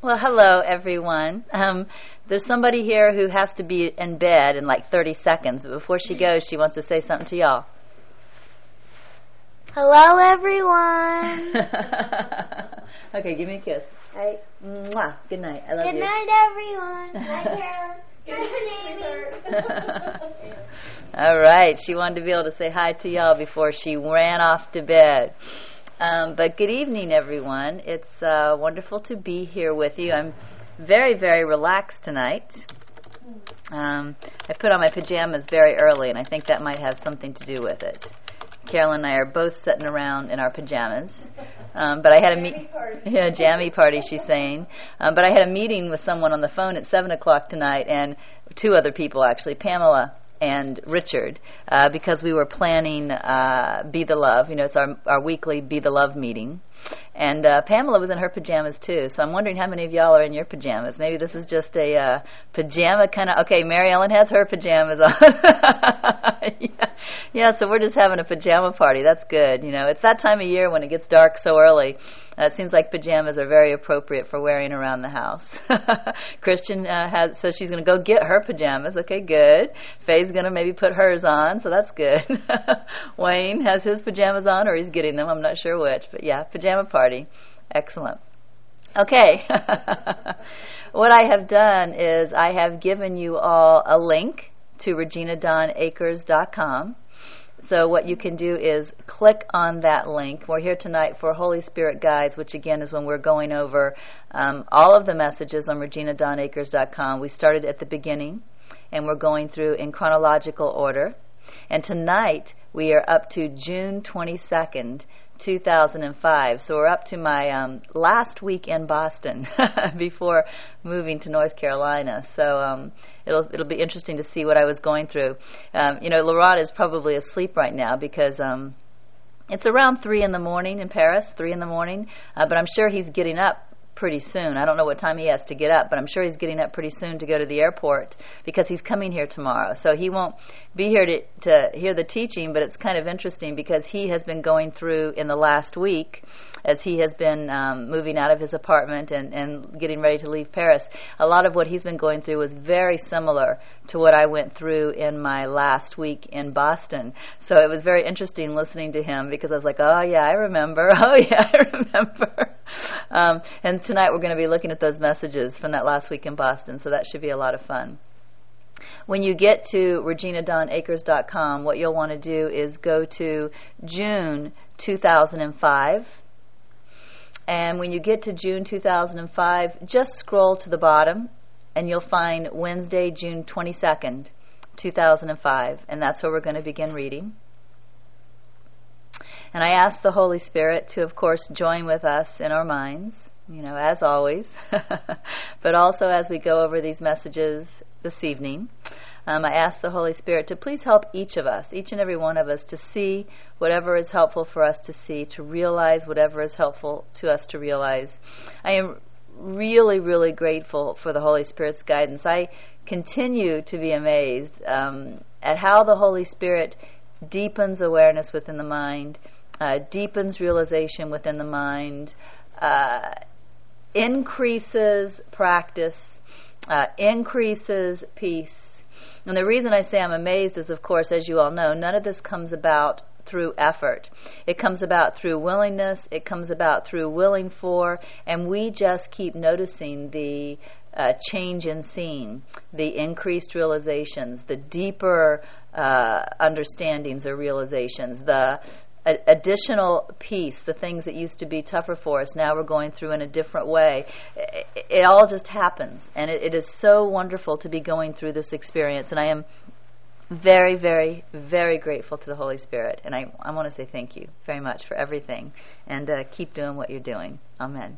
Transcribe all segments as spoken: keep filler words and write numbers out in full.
Well, hello, everyone. Um, there's somebody here who has to be in bed in like thirty seconds, but before she goes, she wants to say something to y'all. Hello, everyone. Okay, give me a kiss. Hi. Mwah. Good night. I love Good you. night, everyone. Hi, Carolyn. Good night, Amy. All right. She wanted to be able to say hi to y'all before she ran off to bed. Um, but good evening, everyone. It's uh, wonderful to be here with you. I'm very, very relaxed tonight. Um, I put on my pajamas very early, and I think that might have something to do with it. Carolyn and I are both sitting around in our pajamas. Um, but I had a meet, yeah, jammy party. She's saying. Um, but I had a meeting with someone on the phone at seven o'clock tonight, and two other people actually, Pamela and Richard, uh, because we were planning uh, Be the Love. You know, it's our our weekly Be the Love meeting. And uh, Pamela was in her pajamas too, so I'm wondering how many of y'all are in your pajamas. Maybe this is just a uh, pajama kind of. Okay, Mary Ellen has her pajamas on. yeah. yeah, so we're just having a pajama party. That's good. You know, it's that time of year when it gets dark so early. Uh, it seems like pajamas are very appropriate for wearing around the house. Christian uh, has says she's going to go get her pajamas. Okay, good. Faye's going to maybe put hers on, so that's good. Wayne has his pajamas on, or he's getting them. I'm not sure which, but yeah, pajama party. Excellent. Okay. What I have done is I have given you all a link to regina dawn acres dot com. So what you can do is click on that link. We're here tonight for Holy Spirit Guides, which again is when we're going over um, all of the messages on regina dawn acres dot com. We started at the beginning, and we're going through in chronological order. And tonight we are up to June twenty-second, two thousand five. So we're up to my um, last week in Boston before moving to North Carolina. So um, it'll it'll be interesting to see what I was going through. Um, you know, Laurent is probably asleep right now because um, it's around three in the morning in Paris, three in the morning. Uh, but I'm sure he's getting up pretty soon. I don't know what time he has to get up, but I'm sure he's getting up pretty soon to go to the airport because he's coming here tomorrow. So he won't be here to, to hear the teaching, but it's kind of interesting because he has been going through in the last week as he has been um, moving out of his apartment and, and getting ready to leave Paris. A lot of what he's been going through was very similar to what I went through in my last week in Boston. So it was very interesting listening to him because I was like, oh yeah, I remember. Oh yeah, I remember. Um, and tonight we're going to be looking at those messages from that last week in Boston, so that should be a lot of fun. When you get to regina dawn acres dot com, what you'll want to do is go to June two thousand five. And when you get to June two thousand five, just scroll to the bottom and you'll find Wednesday, June twenty-second, two thousand five. And that's where we're going to begin reading. And I ask the Holy Spirit to, of course, join with us in our minds, you know, as always, but also as we go over these messages this evening. Um, I ask the Holy Spirit to please help each of us, each and every one of us, to see whatever is helpful for us to see, to realize whatever is helpful to us to realize. I am really, really grateful for the Holy Spirit's guidance. I continue to be amazed um, at how the Holy Spirit deepens awareness within the mind, uh, deepens realization within the mind, uh, increases practice, uh, increases peace. And the reason I say I'm amazed is, of course, as you all know, none of this comes about through effort. It comes about through willingness. It comes about through willing for, and we just keep noticing the uh, change in seeing, the increased realizations, the deeper uh, understandings or realizations, the a- additional peace, the things that used to be tougher for us, now we're going through in a different way. It, it all just happens, and it, it is so wonderful to be going through this experience, and I am very, very, very grateful to the Holy Spirit, and I, I want to say thank you very much for everything, and uh, keep doing what you're doing. Amen.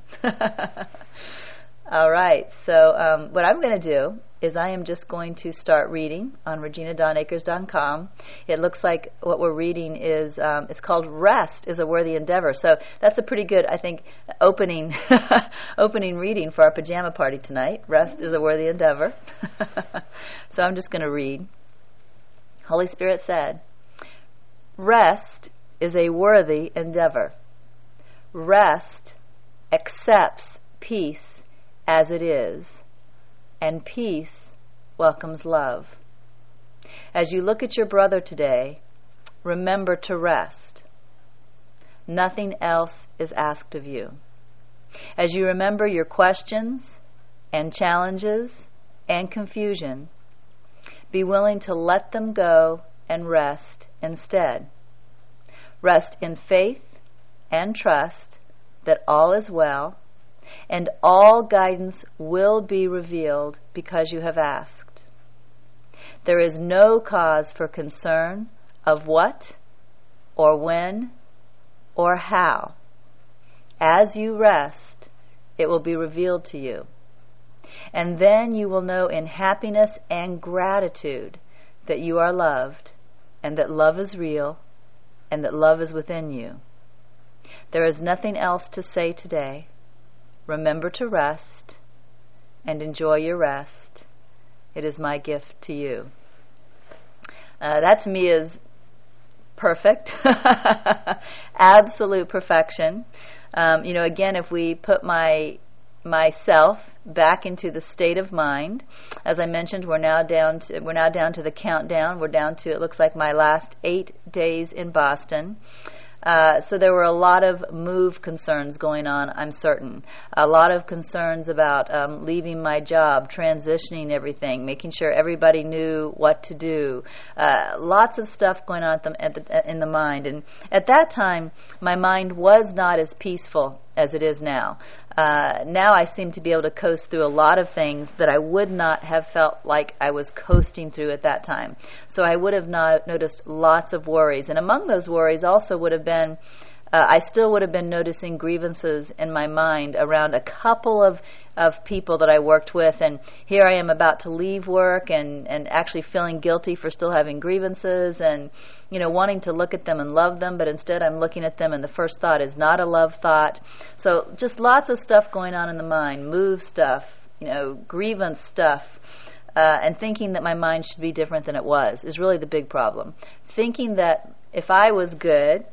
All right, so um, what I'm going to do is I am just going to start reading on regina dawn acres dot com. It looks like what we're reading is, um, it's called Rest is a Worthy Endeavor. So that's a pretty good, I think, opening opening reading for our pajama party tonight. Rest is a Worthy Endeavor. So I'm just going to read. Holy Spirit said, rest is a worthy endeavor. Rest accepts peace as it is, and peace welcomes love. As you look at your brother today, remember to rest. Nothing else is asked of you. As you remember your questions and challenges and confusion, be willing to let them go and rest instead. Rest in faith and trust that all is well, and all guidance will be revealed because you have asked. There is no cause for concern of what or when or how. As you rest, it will be revealed to you. And then you will know in happiness and gratitude that you are loved, and that love is real, and that love is within you. There is nothing else to say today. Remember to rest and enjoy your rest. It is my gift to you. Uh, that to me is perfect. Absolute perfection. Um, you know, again, if we put my myself back into the state of mind, as I mentioned, we're now down to we're now down to the countdown. We're down to, it looks like, my last eight days in Boston. Uh, so there were a lot of move concerns going on, I'm certain. A lot of concerns about um, leaving my job, transitioning everything, making sure everybody knew what to do. Uh, lots of stuff going on at the, at the, in the mind. And at that time, my mind was not as peaceful as it is now. Uh, now I seem to be able to coast through a lot of things that I would not have felt like I was coasting through at that time. So I would have not noticed lots of worries. And among those worries also would have been, uh, I still would have been noticing grievances in my mind around a couple of, of people that I worked with. And here I am about to leave work and, and actually feeling guilty for still having grievances and, you know, wanting to look at them and love them, but instead I'm looking at them and the first thought is not a love thought. So just lots of stuff going on in the mind, move stuff, you know, grievance stuff, uh, and thinking that my mind should be different than it was is really the big problem. Thinking that if I was good,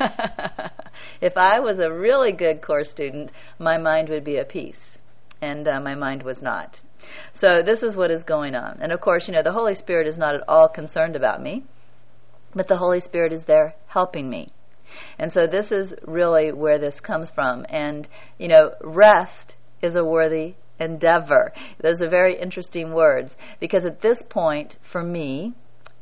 if I was a really good course student, my mind would be at peace, and uh, my mind was not. So this is what is going on. And of course, you know, the Holy Spirit is not at all concerned about me, but the Holy Spirit is there helping me. And so this is really where this comes from. And, you know, rest is a worthy endeavor. Those are very interesting words, because at this point, for me,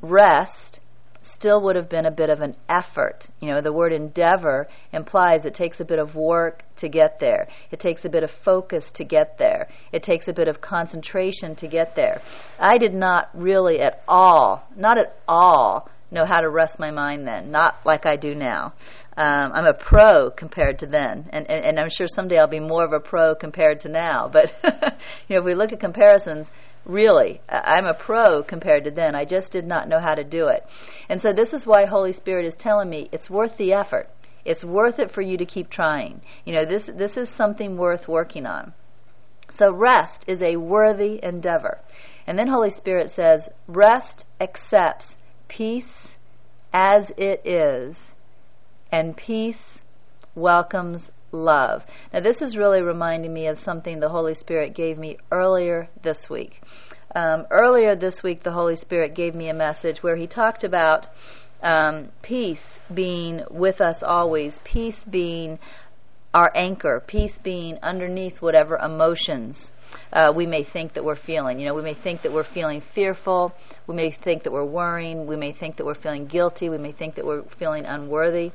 rest still would have been a bit of an effort. You know, the word endeavor implies it takes a bit of work to get there. It takes a bit of focus to get there. It takes a bit of concentration to get there. I did not really at all, not at all, know how to rest my mind then, not like I do now. Um, I'm a pro compared to then, and, and, and I'm sure someday I'll be more of a pro compared to now. But you know, if we look at comparisons, really, I'm a pro compared to then. I just did not know how to do it. And so this is why Holy Spirit is telling me it's worth the effort. It's worth it for you to keep trying. You know, this this is something worth working on. So rest is a worthy endeavor. And then Holy Spirit says, rest accepts peace as it is, and peace welcomes love. Now this is really reminding me of something the Holy Spirit gave me earlier this week. Um, earlier this week, the Holy Spirit gave me a message where he talked about um, peace being with us always, peace being our anchor, peace being underneath whatever emotions Uh, we may think that we're feeling. You know, we may think that we're feeling fearful. We may think that we're worrying. We may think that we're feeling guilty. We may think that we're feeling unworthy.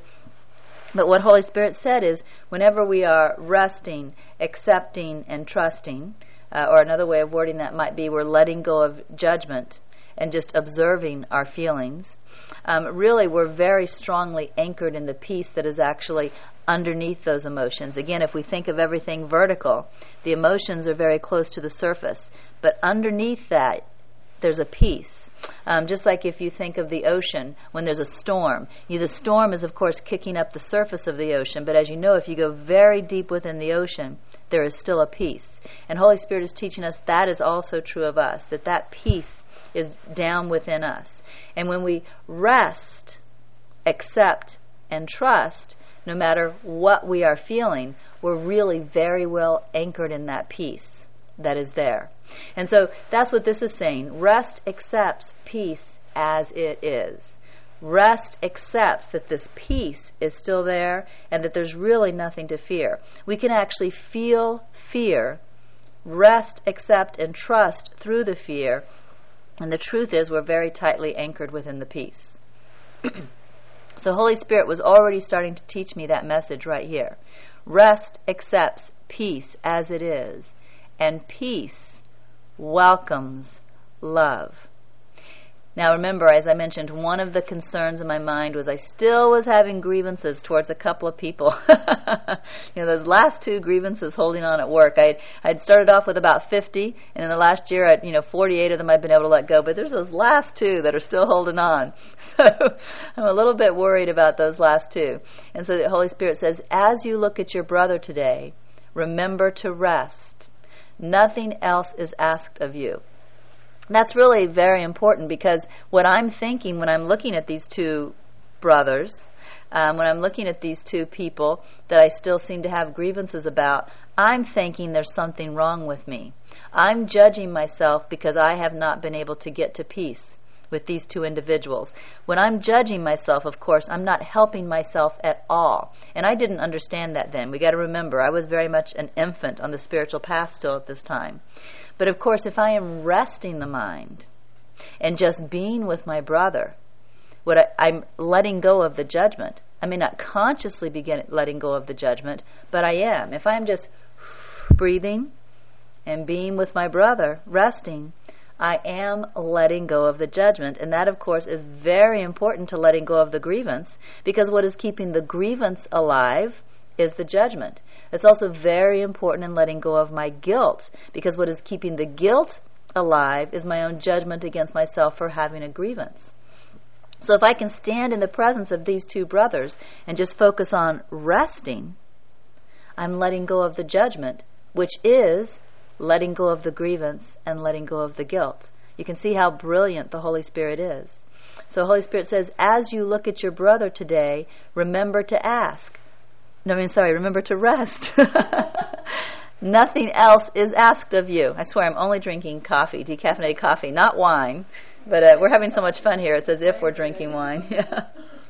But what Holy Spirit said is, whenever we are resting, accepting, and trusting, uh, or another way of wording that might be we're letting go of judgment and just observing our feelings, um, really we're very strongly anchored in the peace that is actually underneath those emotions. Again, if we think of everything vertical, the emotions are very close to the surface. But underneath that, there's a peace. Um, just like if you think of the ocean, when there's a storm, you, the storm is, of course, kicking up the surface of the ocean. But as you know, if you go very deep within the ocean, there is still a peace. And Holy Spirit is teaching us that is also true of us, that that peace is down within us. And when we rest, accept, and trust, no matter what we are feeling, we're really very well anchored in that peace. that is there. And so that's what this is saying. Rest accepts peace as it is. Rest accepts that this peace is still there and that there's really nothing to fear. We can actually feel fear, rest, accept, and trust through the fear. And the truth is we're very tightly anchored within the peace. So Holy Spirit was already starting to teach me that message right here. Rest accepts peace as it is, and peace welcomes love. Now remember, as I mentioned, one of the concerns in my mind was I still was having grievances towards a couple of people. You know, those last two grievances holding on at work. I I'd started off with about fifty, and in the last year, I'd, you know, forty-eight of them I'd been able to let go. But there's those last two that are still holding on. So I'm a little bit worried about those last two. And so the Holy Spirit says, as you look at your brother today, remember to rest. Nothing else is asked of you. That's really very important, because what I'm thinking when I'm looking at these two brothers, um, when I'm looking at these two people that I still seem to have grievances about, I'm thinking there's something wrong with me. I'm judging myself because I have not been able to get to peace with these two individuals. When I'm judging myself, of course, I'm not helping myself at all. And I didn't understand that then. We got to remember, I was very much an infant on the spiritual path still at this time. But of course, if I am resting the mind and just being with my brother, what I, I'm letting go of the judgment. I may not consciously begin letting go of the judgment, but I am. If I'm just breathing and being with my brother, resting, I am letting go of the judgment. And that, of course, is very important to letting go of the grievance, because what is keeping the grievance alive is the judgment. It's also very important in letting go of my guilt, because what is keeping the guilt alive is my own judgment against myself for having a grievance. So if I can stand in the presence of these two brothers and just focus on resting, I'm letting go of the judgment, which is letting go of the grievance and letting go of the guilt. You can see how brilliant the Holy Spirit is. So the Holy Spirit says, as you look at your brother today, remember to ask. No, I mean, sorry, remember to rest. Nothing else is asked of you. I swear I'm only drinking coffee, decaffeinated coffee, not wine. But uh, we're having so much fun here. It's as if we're drinking wine. Yeah.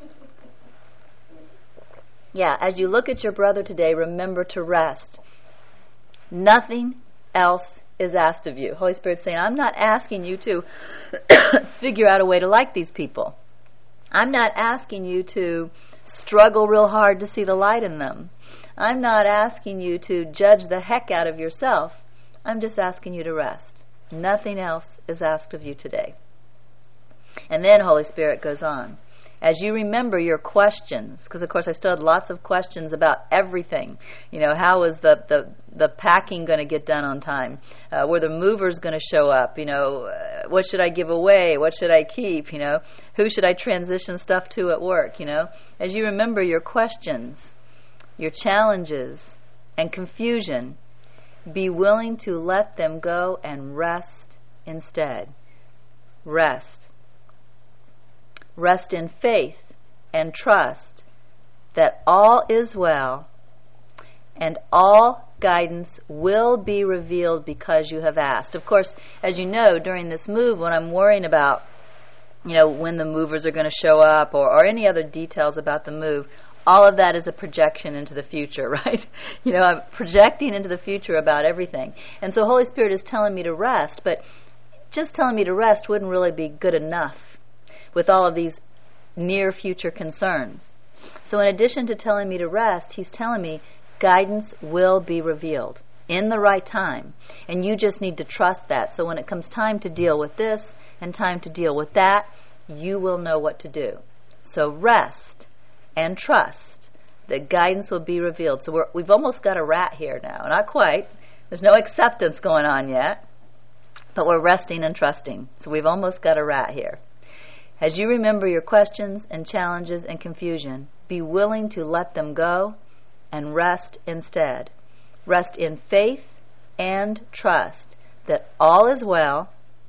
Yeah, as you look at your brother today, remember to rest. Nothing else is asked of you. Holy Spirit's saying, I'm not asking you to figure out a way to like these people. I'm not asking you to struggle real hard to see the light in them. I'm not asking you to judge the heck out of yourself. I'm just asking you to rest. Nothing else is asked of you today. And then Holy Spirit goes on. As you remember your questions, because of course I still had lots of questions about everything. You know, how was the, the, the packing going to get done on time? Uh, were the movers going to show up? You know, uh, what should I give away? What should I keep? You know, who should I transition stuff to at work? You know, as you remember your questions, your challenges, and confusion, be willing to let them go and rest instead. Rest. Rest in faith and trust that all is well and all guidance will be revealed because you have asked. Of course, as you know, during this move, when I'm worrying about, you know, when the movers are going to show up or, or any other details about the move, all of that is a projection into the future, right? You know, I'm projecting into the future about everything. And so Holy Spirit is telling me to rest, but just telling me to rest wouldn't really be good enough with all of these near future concerns. So in addition to telling me to rest, he's telling me guidance will be revealed in the right time. And you just need to trust that. So when it comes time to deal with this and time to deal with that, you will know what to do. So rest and trust that guidance will be revealed. So we're, we've almost got a rat here now. Not quite. There's no acceptance going on yet. But we're resting and trusting. So we've almost got a rat here. As you remember your questions and challenges and confusion, be willing to let them go and rest instead. Rest in faith and trust that all is well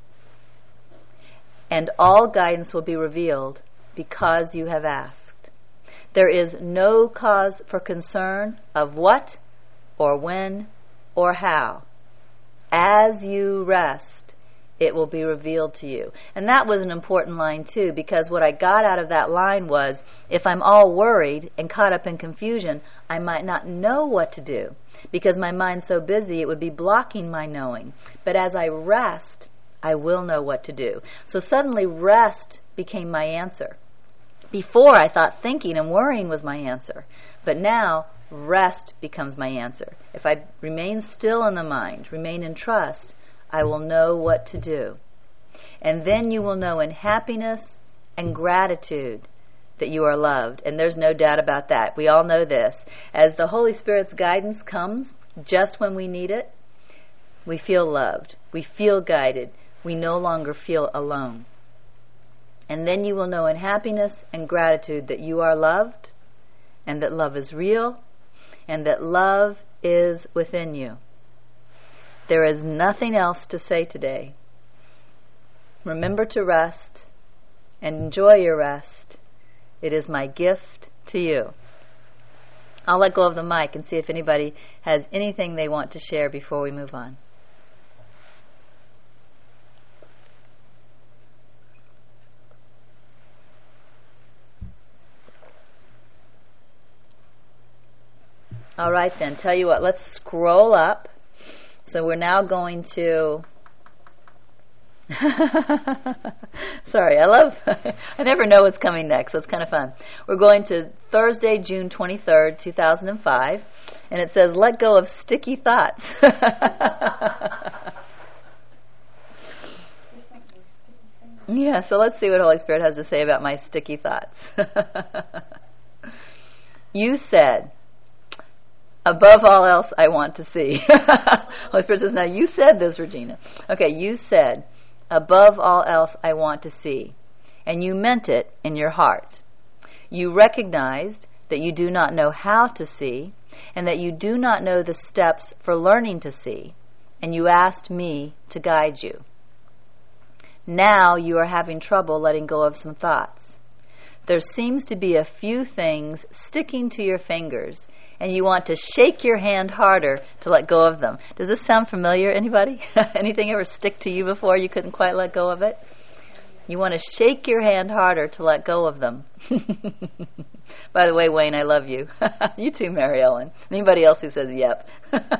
and all guidance will be revealed because you have asked. There is no cause for concern of what or when or how, as you rest, it will be revealed to you. And that was an important line too, because what I got out of that line was, if I'm all worried and caught up in confusion, I might not know what to do, because my mind's so busy it would be blocking my knowing. But as I rest, I will know what to do. So suddenly rest became my answer. Before, I thought thinking and worrying was my answer. But now, rest becomes my answer. If I remain still in the mind, remain in trust, I will know what to do. And then you will know in happiness and gratitude that you are loved. And there's no doubt about that. We all know this. As the Holy Spirit's guidance comes just when we need it, we feel loved. We feel guided. We no longer feel alone. And then you will know in happiness and gratitude that you are loved, and that love is real, and that love is within you. There is nothing else to say today. Remember to rest and enjoy your rest. It is my gift to you. I'll let go of the mic and see if anybody has anything they want to share before we move on. All right then, tell you what, let's scroll up. So we're now going to... Sorry, I love... I never know what's coming next, so it's kind of fun. We're going to Thursday, June twenty-third, two thousand five, and it says, let go of sticky thoughts. Yeah, so let's see what Holy Spirit has to say about my sticky thoughts. You said... above all else, I want to see. Holy Spirit says, now you said this, Regina. Okay, you said, above all else, I want to see. And you meant it in your heart. You recognized that you do not know how to see, and that you do not know the steps for learning to see. And you asked me to guide you. Now you are having trouble letting go of some thoughts. There seems to be a few things sticking to your fingers, and you want to shake your hand harder to let go of them. Does this sound familiar, anybody? Anything ever stick to you before you couldn't quite let go of it? You want to shake your hand harder to let go of them. By the way, Wayne, I love you. You too, Mary Ellen. Anybody else who says yep.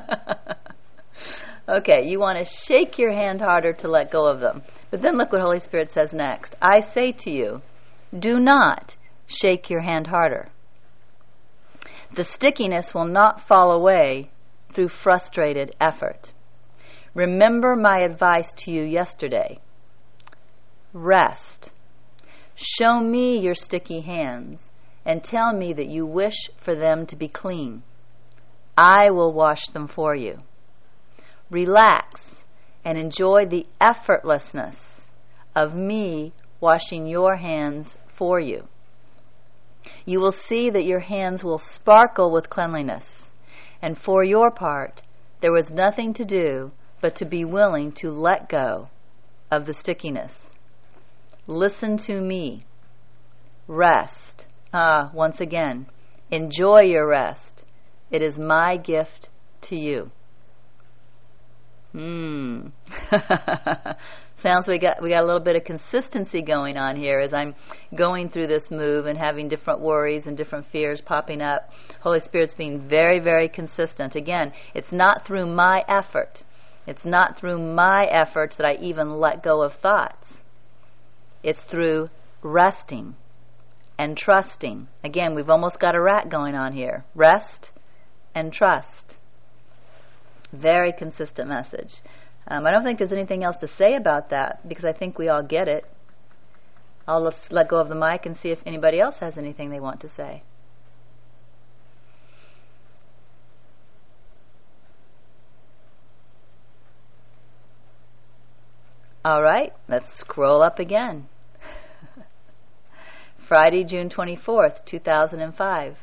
Okay, you want to shake your hand harder to let go of them. But then look what Holy Spirit says next. I say to you, do not shake your hand harder. The stickiness will not fall away through frustrated effort. Remember my advice to you yesterday. Rest. Show me your sticky hands and tell me that you wish for them to be clean. I will wash them for you. Relax and enjoy the effortlessness of me washing your hands for you. You will see that your hands will sparkle with cleanliness, and for your part, there was nothing to do but to be willing to let go of the stickiness. Listen to me. Rest. Ah, once again, enjoy your rest. It is my gift to you. Hmm. Sounds we got we got a little bit of consistency going on here as I'm going through this move and having different worries and different fears popping up. Holy Spirit's being very, very consistent. Again, it's not through my effort. It's not through my effort that I even let go of thoughts. It's through resting and trusting. Again, we've almost got a rat going on here. Rest and trust. Very consistent message. Um, I don't think there's anything else to say about that because I think we all get it. I'll just let go of the mic and see if anybody else has anything they want to say. All right, let's scroll up again. Friday, June twenty-fourth, two thousand five.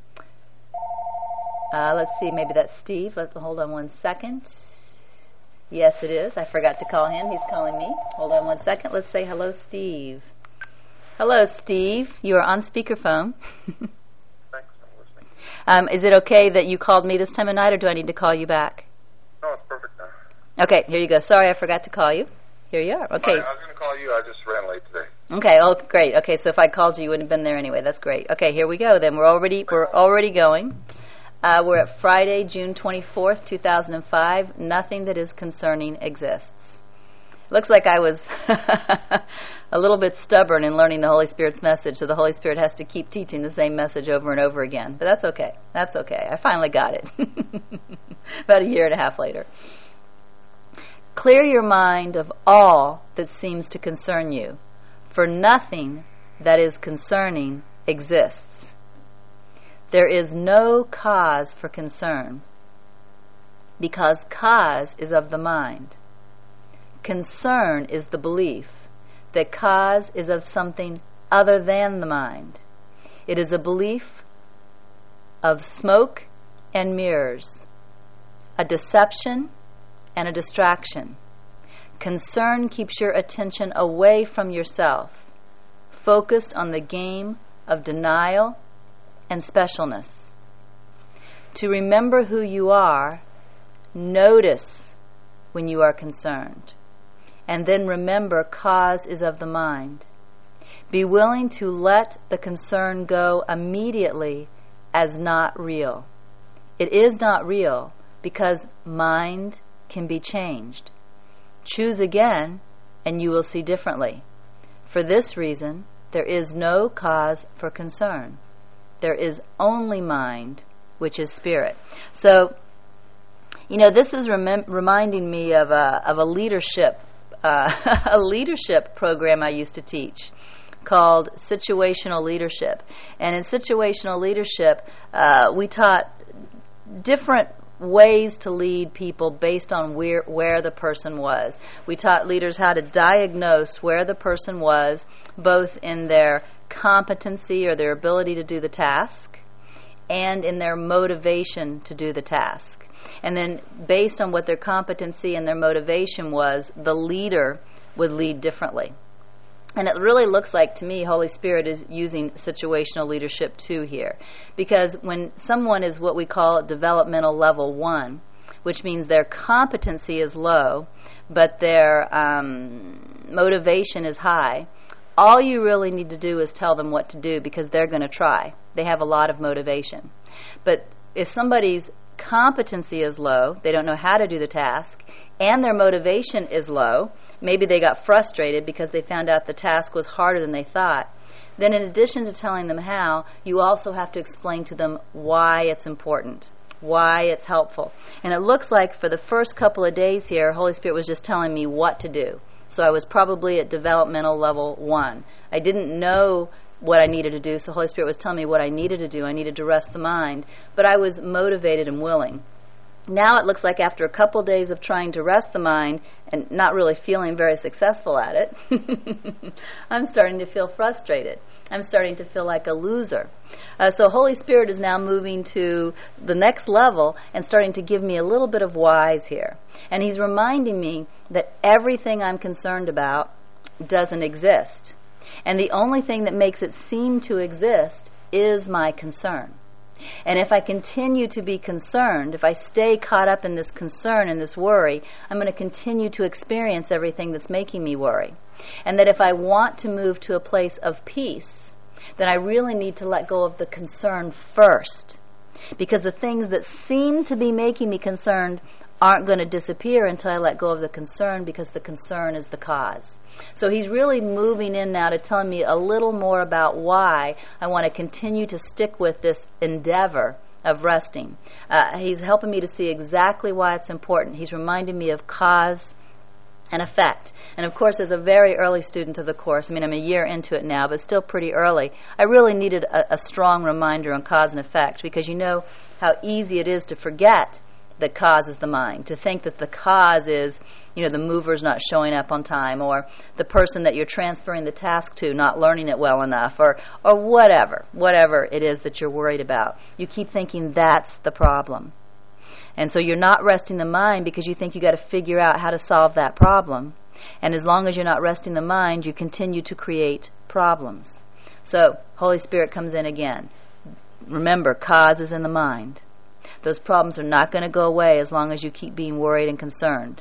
Uh, let's see, maybe that's Steve. Let's hold on one second. Yes, it is. I forgot to call him. He's calling me. Hold on one second. Let's say hello, Steve. Hello, Steve. You are on speakerphone. Thanks. I'm listening. Um, is it okay that you called me this time of night, or do I need to call you back? No, it's perfect now. Okay, here you go. Sorry, I forgot to call you. Here you are. Okay. I, I was going to call you. I just ran late today. Okay. Oh, great. Okay, so if I called you, you wouldn't have been there anyway. That's great. Okay, here we go. Then we're already we're already going. Uh, we're at Friday, June twenty-fourth, two thousand five. Nothing that is concerning exists. Looks like I was a little bit stubborn in learning the Holy Spirit's message, so the Holy Spirit has to keep teaching the same message over and over again. But that's okay. That's okay. I finally got it. About a year and a half later. Clear your mind of all that seems to concern you, for nothing that is concerning exists. There is no cause for concern, because cause is of the mind. Concern is the belief that cause is of something other than the mind. It is a belief of smoke and mirrors, a deception and a distraction. Concern keeps your attention away from yourself, focused on the game of denial and specialness. To remember who you are, notice when you are concerned. And then remember, cause is of the mind. Be willing to let the concern go immediately as not real. It is not real because mind can be changed. Choose again and you will see differently. For this reason, there is no cause for concern. There is only mind, which is spirit. So, you know, this is rem- reminding me of a, of a leadership Uh, a leadership program I used to teach called Situational Leadership. And in Situational Leadership, uh, we taught different ways to lead people based on where, where the person was. We taught leaders how to diagnose where the person was, both in their competency or their ability to do the task and in their motivation to do the task. And then based on what their competency and their motivation was, the leader would lead differently. And it really looks like, to me, Holy Spirit is using situational leadership too here. Because when someone is what we call developmental level one, which means their competency is low, but their um, motivation is high, all you really need to do is tell them what to do because they're going to try. They have a lot of motivation. But if somebody's competency is low, they don't know how to do the task, and their motivation is low, maybe they got frustrated because they found out the task was harder than they thought, then in addition to telling them how, you also have to explain to them why it's important, why it's helpful. And it looks like for the first couple of days here, Holy Spirit was just telling me what to do. So I was probably at developmental level one. I didn't know what I needed to do, so Holy Spirit was telling me what I needed to do. I needed to rest the mind, but I was motivated and willing. Now it looks like after a couple days of trying to rest the mind and not really feeling very successful at it, I'm starting to feel frustrated. I'm starting to feel like a loser. Uh, so Holy Spirit is now moving to the next level and starting to give me a little bit of whys here. And He's reminding me that everything I'm concerned about doesn't exist. And the only thing that makes it seem to exist is my concern. And if I continue to be concerned, if I stay caught up in this concern and this worry, I'm going to continue to experience everything that's making me worry. And that if I want to move to a place of peace, then I really need to let go of the concern first. Because the things that seem to be making me concerned aren't going to disappear until I let go of the concern, because the concern is the cause. So He's really moving in now to tell me a little more about why I want to continue to stick with this endeavor of resting. Uh, he's helping me to see exactly why it's important. He's reminding me of cause and effect. And of course, as a very early student of the course, I mean, I'm a year into it now, but still pretty early, I really needed a, a strong reminder on cause and effect, because you know how easy it is to forget that cause is the mind, to think that the cause is, you know, the mover's not showing up on time, or the person that you're transferring the task to not learning it well enough, or or whatever, whatever it is that you're worried about. You keep thinking that's the problem. And so you're not resting the mind because you think you got to figure out how to solve that problem. And as long as you're not resting the mind, you continue to create problems. So Holy Spirit comes in again. Remember, cause is in the mind. Those problems are not going to go away as long as you keep being worried and concerned.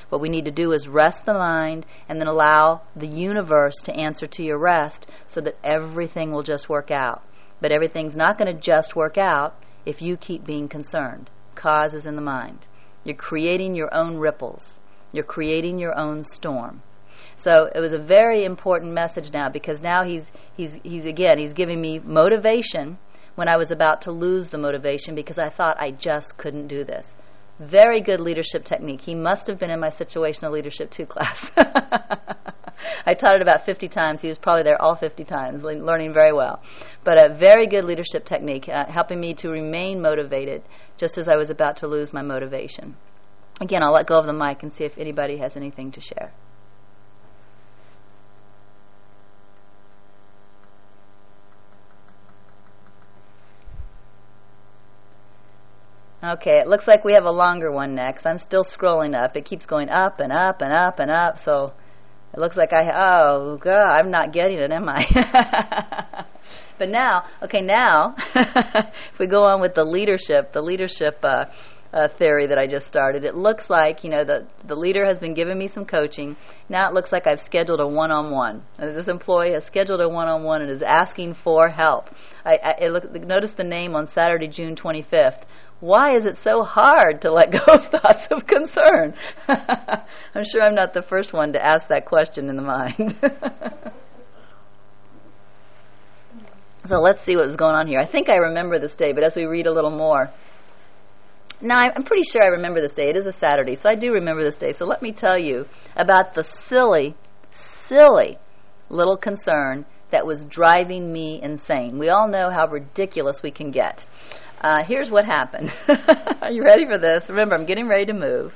What we need to do is rest the mind and then allow the universe to answer to your rest so that everything will just work out. But everything's not going to just work out if you keep being concerned. Cause is in the mind. You're creating your own ripples. You're creating your own storm. So it was a very important message now, because now he's he's he's again he's giving me motivation when I was about to lose the motivation because I thought I just couldn't do this. Very good leadership technique. He must have been in my situational leadership two class. I taught it about fifty times. He was probably there all fifty times, le- learning very well. But a very good leadership technique, uh, helping me to remain motivated just as I was about to lose my motivation. Again, I'll let go of the mic and see if anybody has anything to share. Okay, it looks like we have a longer one next. I'm still scrolling up. It keeps going up and up and up and up, so it looks like I, oh, God, I'm not getting it, am I? But now, okay, now, if we go on with the leadership, the leadership uh, uh, theory that I just started, it looks like, you know, the, the leader has been giving me some coaching. Now it looks like I've scheduled a one-on-one. Uh, this employee has scheduled a one-on-one and is asking for help. I, I it look, notice the name on Saturday, June twenty-fifth. Why is it so hard to let go of thoughts of concern? I'm sure I'm not the first one to ask that question in the mind. So let's see what's going on here. I think I remember this day, but as we read a little more. Now, I'm pretty sure I remember this day. It is a Saturday, so I do remember this day. So let me tell you about the silly, silly little concern that was driving me insane. We all know how ridiculous we can get. Uh, here's what happened. Are you ready for this? Remember, I'm getting ready to move.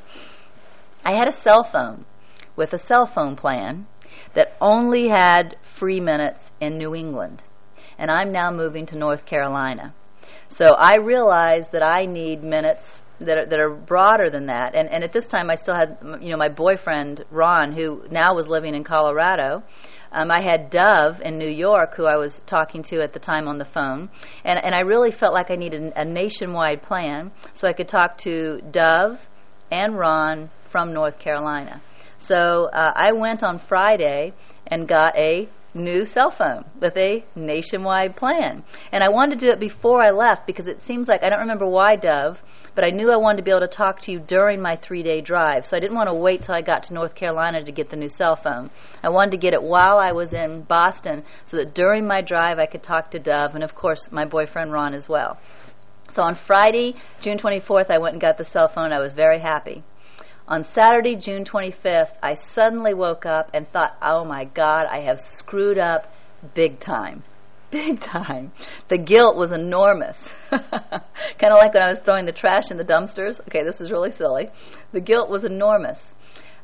I had a cell phone with a cell phone plan that only had free minutes in New England. And I'm now moving to North Carolina. So I realized that I need minutes that are, that are broader than that. And, and at this time, I still had, you know, my boyfriend, Ron, who now was living in Colorado. Um, I had Dove in New York, who I was talking to at the time on the phone, and, and I really felt like I needed a nationwide plan so I could talk to Dove and Ron from North Carolina. So uh, I went on Friday and got a new cell phone with a nationwide plan. And I wanted to do it before I left because it seems like, I don't remember why, Dove, but I knew I wanted to be able to talk to you during my three-day drive. So I didn't want to wait till I got to North Carolina to get the new cell phone. I wanted to get it while I was in Boston so that during my drive I could talk to Dove and, of course, my boyfriend Ron as well. So on Friday, June twenty-fourth, I went and got the cell phone. I was very happy. On Saturday, June twenty-fifth, I suddenly woke up and thought, oh my God, I have screwed up big time. Big time. The guilt was enormous. Kind of like when I was throwing the trash in the dumpsters. Okay, this is really silly. The guilt was enormous.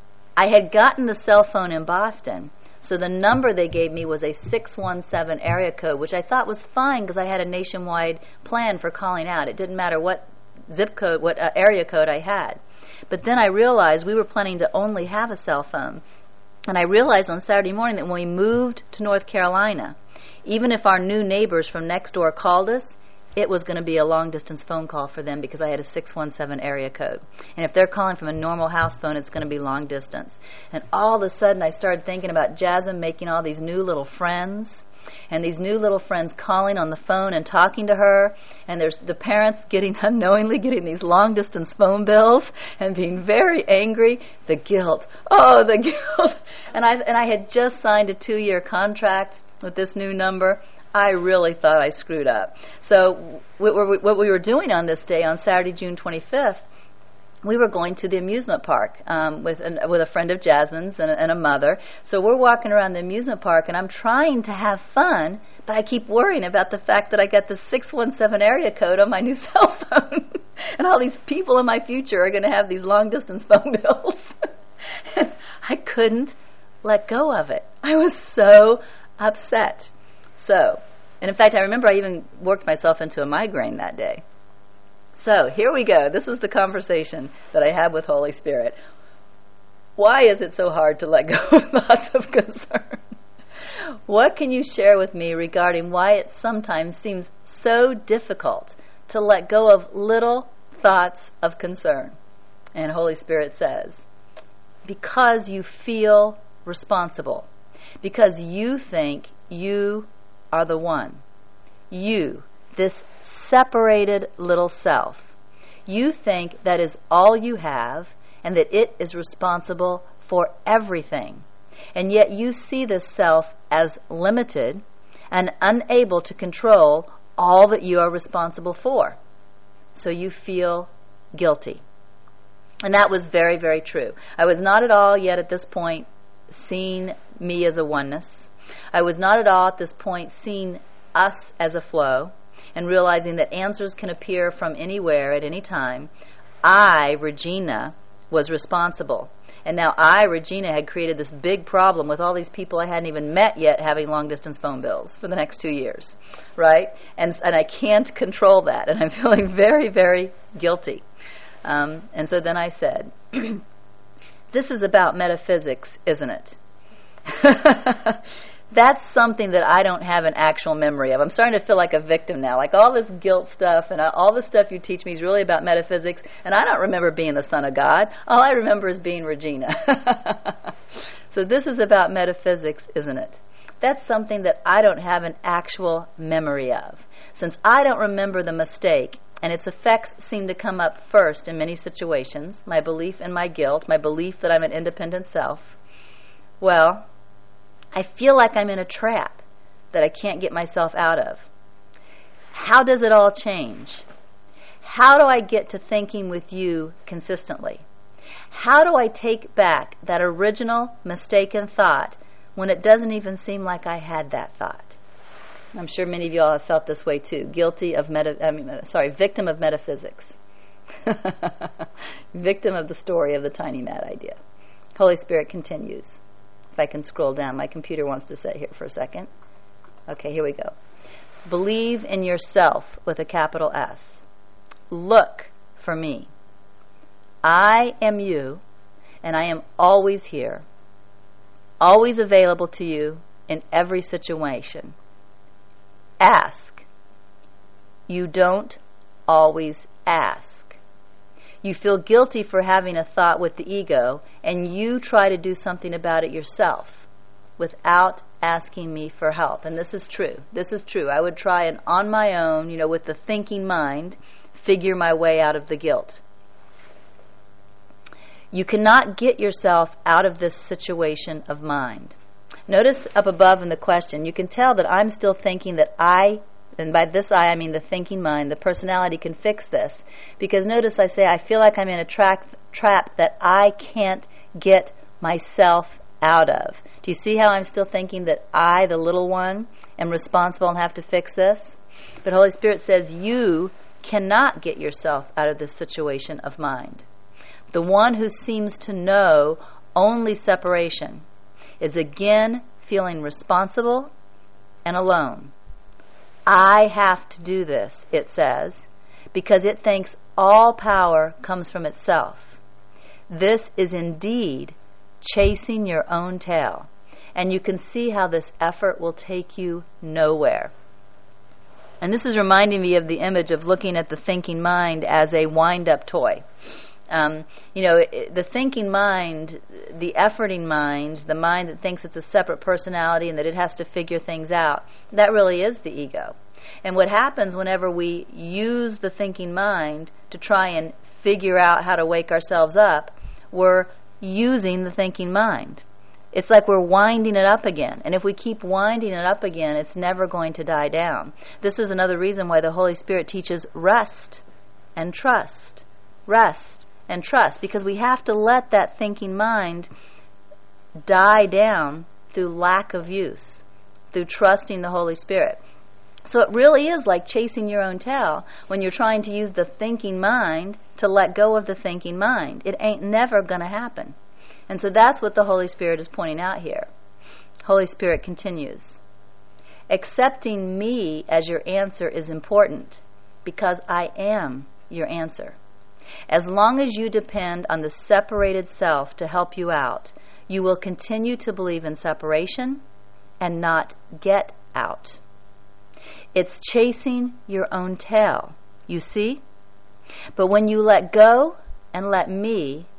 I had gotten the cell phone in Boston, so the number they gave me was a six one seven area code, which I thought was fine because I had a nationwide plan for calling out. It didn't matter what zip code, what uh, area code I had. But then I realized we were planning to only have a cell phone. And I realized on Saturday morning that when we moved to North Carolina, even if our new neighbors from next door called us, it was going to be a long-distance phone call for them because I had a six one seven area code. And if they're calling from a normal house phone, it's going to be long distance. And all of a sudden, I started thinking about Jasmine making all these new little friends, and these new little friends calling on the phone and talking to her, and there's the parents getting unknowingly getting these long-distance phone bills and being very angry. The guilt. Oh, the guilt. And I and I had just signed a two-year contract with this new number. I really thought I screwed up. So what we were doing on this day, on Saturday, June twenty-fifth, we were going to the amusement park um, with an, with a friend of Jasmine's and a, and a mother. So we're walking around the amusement park, and I'm trying to have fun, but I keep worrying about the fact that I got the six one seven area code on my new cell phone, and all these people in my future are going to have these long-distance phone bills. And I couldn't let go of it. I was so upset. So, and in fact, I remember I even worked myself into a migraine that day. So, here we go. This is the conversation that I had with Holy Spirit. Why is it so hard to let go of thoughts of concern? What can you share with me regarding why it sometimes seems so difficult to let go of little thoughts of concern? And Holy Spirit says, because you feel responsible, because you think you are the one. You, this separated little self. You think that is all you have and that it is responsible for everything. And yet you see this self as limited and unable to control all that you are responsible for. So you feel guilty. And that was very, very true. I was not at all yet at this point seeing me as a oneness. I was not at all at this point seeing us as a flow and realizing that answers can appear from anywhere at any time. I, Regina, was responsible. And now I, Regina, had created this big problem with all these people I hadn't even met yet having long-distance phone bills for the next two years, right? And and I can't control that, and I'm feeling very, very guilty. Um, and so then I said, this is about metaphysics, isn't it? That's something that I don't have an actual memory of. I'm starting to feel like a victim now. Like all this guilt stuff and all the stuff you teach me is really about metaphysics, and I don't remember being the Son of God. All I remember is being Regina. So this is about metaphysics, isn't it? That's something that I don't have an actual memory of. Since I don't remember the mistake, and its effects seem to come up first in many situations, my belief in my guilt, my belief that I'm an independent self, well, I feel like I'm in a trap that I can't get myself out of. How does it all change? How do I get to thinking with you consistently? How do I take back that original mistaken thought when it doesn't even seem like I had that thought? I'm sure many of you all have felt this way too. Guilty of meta, I mean, sorry, victim of metaphysics. Victim of the story of the tiny mad idea. Holy Spirit continues. If I can scroll down, my computer wants to sit here for a second. Okay, here we go. Believe in yourself with a capital S. Look for me. I am you, and I am always here, always available to you in every situation. Ask. You don't always ask. You feel guilty for having a thought with the ego, and you try to do something about it yourself without asking me for help. And this is true. This is true. I would try and on my own, you know, with the thinking mind, figure my way out of the guilt. You cannot get yourself out of this situation of mind. Notice up above in the question, you can tell that I'm still thinking that I, and by this I, I mean the thinking mind, the personality can fix this. Because notice I say, I feel like I'm in a tra- trap that I can't get myself out of. Do you see how I'm still thinking that I, the little one, am responsible and have to fix this? But Holy Spirit says you cannot get yourself out of this situation of mind. The one who seems to know only separation is again feeling responsible and alone. I have to do this, it says, because it thinks all power comes from itself. This is indeed chasing your own tail, and you can see how this effort will take you nowhere. And this is reminding me of the image of looking at the thinking mind as a wind-up toy. Um, you know, it, the thinking mind, the efforting mind, the mind that thinks it's a separate personality and that it has to figure things out, that really is the ego. And what happens whenever we use the thinking mind to try and figure out how to wake ourselves up, we're using the thinking mind. It's like we're winding it up again. And if we keep winding it up again, it's never going to die down. This is another reason why the Holy Spirit teaches rest and trust. Rest and trust, because we have to let that thinking mind die down through lack of use, through trusting the Holy Spirit. So it really is like chasing your own tail when you're trying to use the thinking mind to let go of the thinking mind. It ain't never going to happen. And so that's what the Holy Spirit is pointing out here. Holy Spirit continues. Accepting me as your answer is important because I am your answer. As long as you depend on the separated self to help you out, you will continue to believe in separation and not get out. It's chasing your own tail, you see? But when you let go and let me,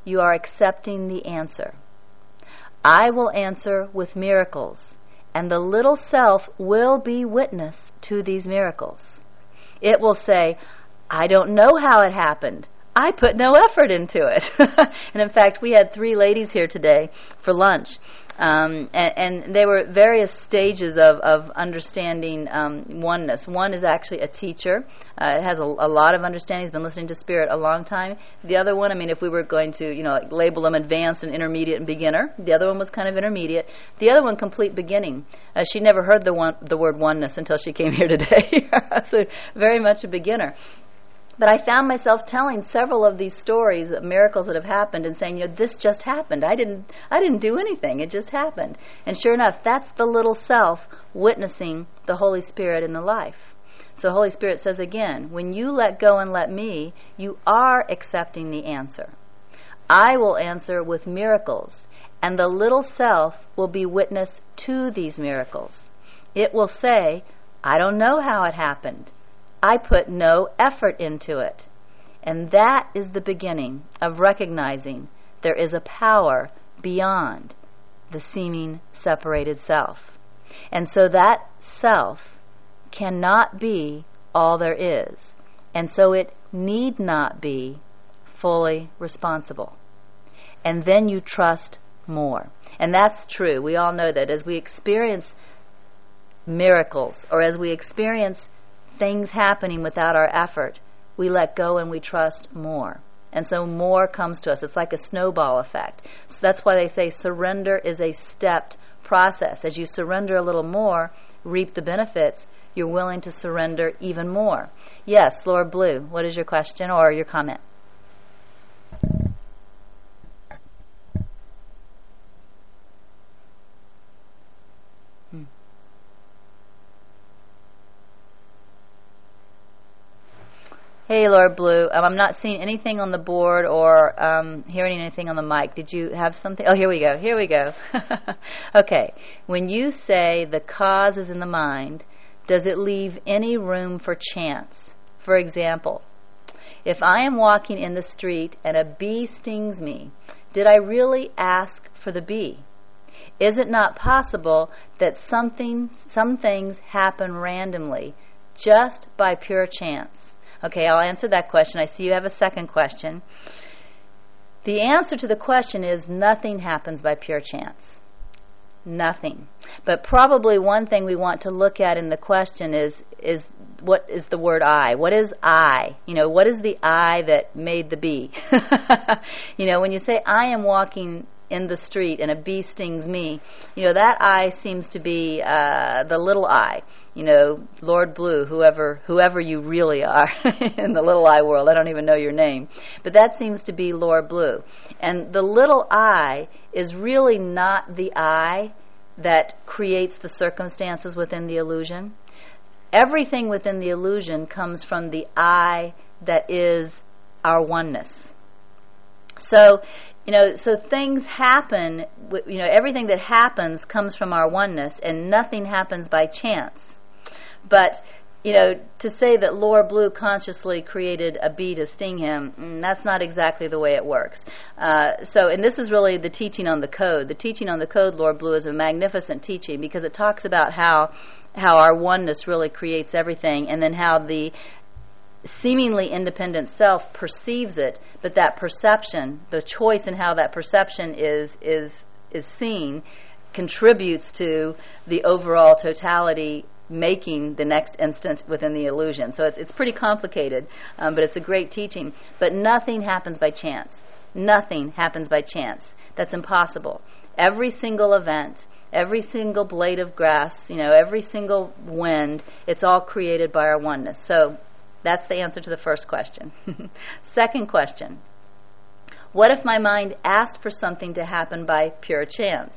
you are accepting the answer. I will answer with miracles, and the little self will be witness to these miracles. It will say, I don't know how it happened. I put no effort into it. And in fact, we had three ladies here today for lunch. Um, and, and they were various stages of, of understanding um, oneness. One is actually a teacher. Uh, it has a, a lot of understanding. He's been listening to Spirit a long time. The other one, I mean, if we were going to, you know, like label them advanced and intermediate and beginner, the other one was kind of intermediate. The other one, complete beginning. Uh, she never heard the one, the word oneness until she came here today. So very much a beginner. But I found myself telling several of these stories of miracles that have happened and saying, you know, this just happened. I didn't I didn't do anything. It just happened. And sure enough, that's the little self witnessing the Holy Spirit in the life. So Holy Spirit says again, when you let go and let me, you are accepting the answer. I will answer with miracles, and the little self will be witness to these miracles. It will say, I don't know how it happened. I put no effort into it. And that is the beginning of recognizing there is a power beyond the seeming separated self. And so that self cannot be all there is. And so it need not be fully responsible. And then you trust more. And that's true. We all know that as we experience miracles, or as we experience things happening without our effort, we let go and we trust more. And so more comes to us. It's like a snowball effect. So that's why they say surrender is a stepped process. As you surrender a little more, reap the benefits, you're willing to surrender even more. Yes, Lord Blue, what is your question or your comment? Hey, Lord Blue. Um, I'm not seeing anything on the board or um, hearing anything on the mic. Did you have something? Oh, here we go. Here we go. Okay. When you say the cause is in the mind, does it leave any room for chance? For example, if I am walking in the street and a bee stings me, did I really ask for the bee? Is it not possible that something, some things happen randomly just by pure chance? Okay, I'll answer that question. I see you have a second question. The answer to the question is nothing happens by pure chance. Nothing. But probably one thing we want to look at in the question is is what is the word I? What is I? You know, what is the I that made the bee? You know, when you say I am walking in the street and a bee stings me, you know, that I seems to be uh, the little I. You know, Lord Blue, whoever whoever you really are in the little I world. I don't even know your name. But that seems to be Lord Blue. And the little I is really not the I that creates the circumstances within the illusion. Everything within the illusion comes from the I that is our oneness. So, you know, so things happen, you know, everything that happens comes from our oneness, and nothing happens by chance. But, you know, to say that Lord Blue consciously created a bee to sting him, mm, that's not exactly the way it works. Uh, so, and this is really the teaching on the code. The teaching on the code, Lord Blue, is a magnificent teaching because it talks about how how our oneness really creates everything, and then how the seemingly independent self perceives it, but that perception, the choice in how that perception is is is seen, contributes to the overall totality making the next instant within the illusion. So it's it's pretty complicated, um, but it's a great teaching. But nothing happens by chance. Nothing happens by chance. That's impossible. Every single event, every single blade of grass, you know, every single wind, it's all created by our oneness. So that's the answer to the first question. Second question. What if my mind asked for something to happen by pure chance?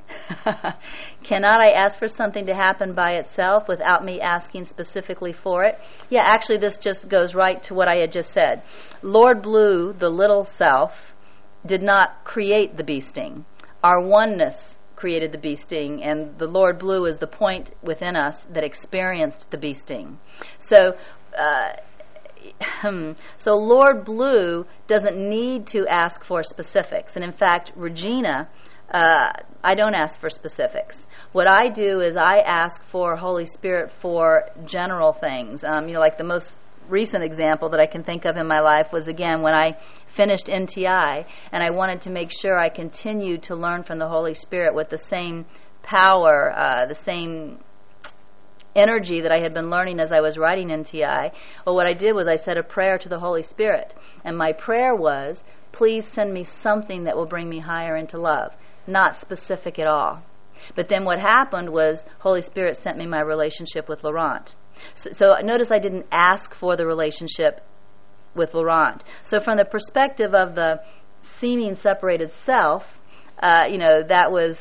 Cannot I ask for something to happen by itself without me asking specifically for it? Yeah, actually this just goes right to what I had just said. Lord Blue, the little self, did not create the bee sting. Our oneness created the bee sting, and the Lord Blue is the point within us that experienced the bee sting. So, uh, so Lord Blue doesn't need to ask for specifics. And in fact, Regina, uh, I don't ask for specifics. What I do is I ask for Holy Spirit for general things. Um, you know, like the most recent example that I can think of in my life was, again, when I finished N T I, and I wanted to make sure I continued to learn from the Holy Spirit with the same power, uh, the same energy that I had been learning as I was writing N T I. Well, what I did was I said a prayer to the Holy Spirit, and my prayer was, please send me something that will bring me higher into love, not specific at all. But then what happened was Holy Spirit sent me my relationship with Laurent. So, so notice I didn't ask for the relationship with Laurent. So from the perspective of the seeming separated self, uh, you know, that was